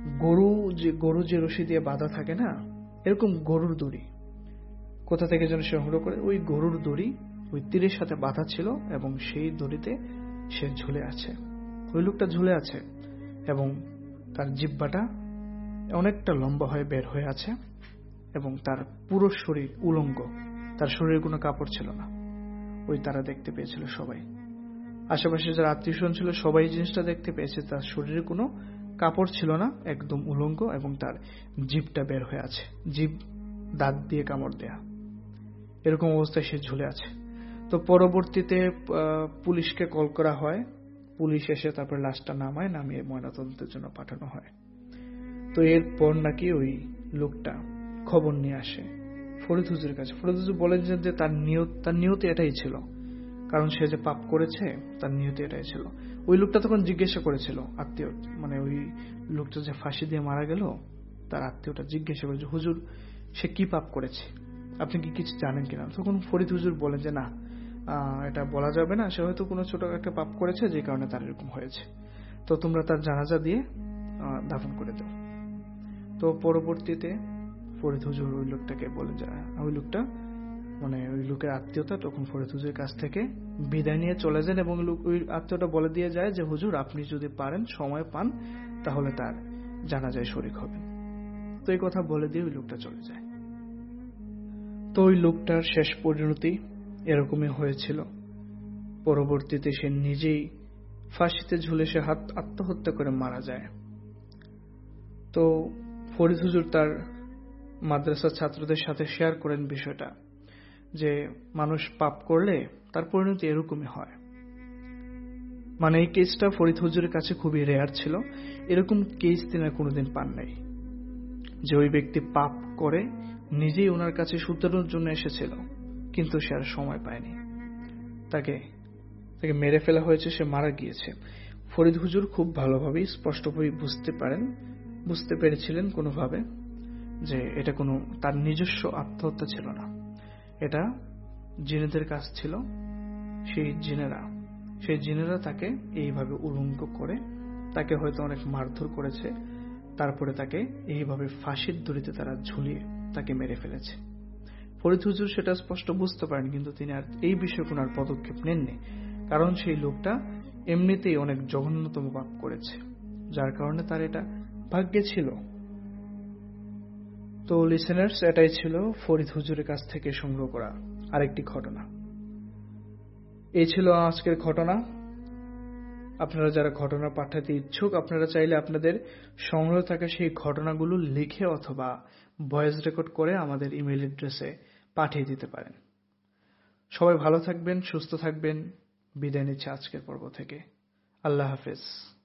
গরু যে রশি দিয়ে বাঁধা থাকে না, এরকম গরুর দড়ি কোথা থেকে যেন সংগ্রহ করে ওই গরুর দড়ি ওই তীরের সাথে বাঁধা ছিল এবং সেই দড়িতে সে ঝুলে আছে। ওই লোকটা ঝুলে আছে এবং তার জিহ্বাটা অনেকটা লম্বা হয়ে বের হয়ে আছে এবং তার পুরো শরীর উলঙ্গ, তার শরীরে কোনো কাপড় ছিল না। ওই তারা দেখতে পেয়েছিল সবাই, আশেপাশে যারা আত্মীয়স্বজন ছিল সবাই জিনিসটা দেখতে পেয়েছে। তার শরীরে কোনো কাপড় ছিল না, একদম উলঙ্গ এবং তার জিভটা বের হয়ে আছে, জিভ দাঁত দিয়ে কামড় দেয়া, এরকম অবস্থায় সে ঝুলে আছে। তো পরবর্তীতে পুলিশকে কল করা হয়, পুলিশ এসে তারপর লাশটা নামিয়ে ময়নাতদন্তের জন্য পাঠানো হয়। তো এরপর নাকি ওই লোকটা খবর নিয়ে আসে ফরিদ হুজুরের কাছে। ফরিদ হুজুর বলেন যে তার নিয়তি এটাই ছিল, কারণ সে যে পাপ করেছে তার নিয়তি এটাই ছিল। ওই লোকটা তখন জিজ্ঞাসা করেছিল আত্মীয়, মানে ওই লোকটা যে ফাঁসি দিয়ে মারা গেল তার আত্মীয়টা জিজ্ঞাসা করেছে, হুজুর সে কি পাপ করেছে, আপনি কি কিছু জানেন কিনা? তখন ফরিদ হুজুর বলেন যে না, এটা বলা যাবে না, সে হয়তো কোনো ছোট একটা পাপ করেছে যে কারণে তার এরকম হয়েছে, তো তোমরা তার জানাজা দিয়ে দাফন করে দাও। তো পরবর্তীতে ফরিদ হুজুর ওই লোকটাকে বলে যায়, ওই লোকটা মানে ওই লোকের আত্মীয়তা তখন ফরিদ হুজুরের কাছ থেকে বিদায় নিয়ে চলে যান এবং ওই আত্মীয়টা বলে দিয়ে যায় যে হুজুর আপনি যদি পারেন, সময় পান, তাহলে তার জানাজায় শরীক হবেন। তো এই কথা বলে দিয়ে ওই লোকটা চলে যায়। তো ওই লোকটার শেষ পরিণতি এরকমই হয়েছিল। পরবর্তীতে সে নিজেই ফাঁসিতে ঝুলে সে আত্মহত্যা করে মারা যায়। তো ফরিদ হুজুর তার মাদ্রাসার ছাত্রদের সাথে শেয়ার করেন বিষয়টা, যে মানুষ পাপ করলে তার পরিণতি এরকমই হয়। মানে এই কেসটা ফরিদ হুজুরের কাছে খুবই রেয়ার ছিল, এরকম কেস তিনি কোনোদিন পান নাই যে ওই ব্যক্তি পাপ করে নিজেই ওনার কাছে শুধরানোর জন্য এসেছিল, কিন্তু সে আর সময় পায়নি, তাকে মেরে ফেলা হয়েছে, সে মারা গিয়েছে। ফরিদ হুজুর খুব ভালোভাবেই স্পষ্টভাবে বুঝতে পেরেছিলেন কোনোভাবে যে এটা কোনো তার নিজস্ব আত্মহত্যা ছিল না, এটা জিনেদের কাজ ছিল। সেই জিনেরা তাকে এইভাবে উলঙ্গ করে তাকে হয়তো অনেক মারধর করেছে, তারপরে তাকে এইভাবে ফাঁসির দড়িতে তারা ঝুলিয়ে তাকে মেরে ফেলেছে। ফরিদ হুজুর সেটা স্পষ্ট বুঝতে পারেন, কিন্তু তিনি আর এই বিষয়ে কোনো আর পদক্ষেপ নেননি, কারণ সেই লোকটা এমনিতেই অনেক জঘন্যতম পাপ করেছে, যার কারণে তার এটা ভাগ্যে ছিল। তো লিসেনার্স, এটাই ছিল ফরিদ হুজুরের কাছ থেকে সংগ্রহ করা আরেকটি ঘটনা। এই ছিল আজকের ঘটনা। আপনারা যারা ঘটনা পাঠাতে ইচ্ছুক, আপনারা চাইলে আপনাদের সংগ্রহ থাকা সেই ঘটনাগুলো লিখে অথবা ভয়েস রেকর্ড করে আমাদের ইমেইল অ্যাড্রেসে পাঠিয়ে দিতে পারেন। সবাই ভালো থাকবেন, সুস্থ থাকবেন। বিদায় নিচ্ছে আজকের পর্ব থেকে। আল্লাহ হাফেজ।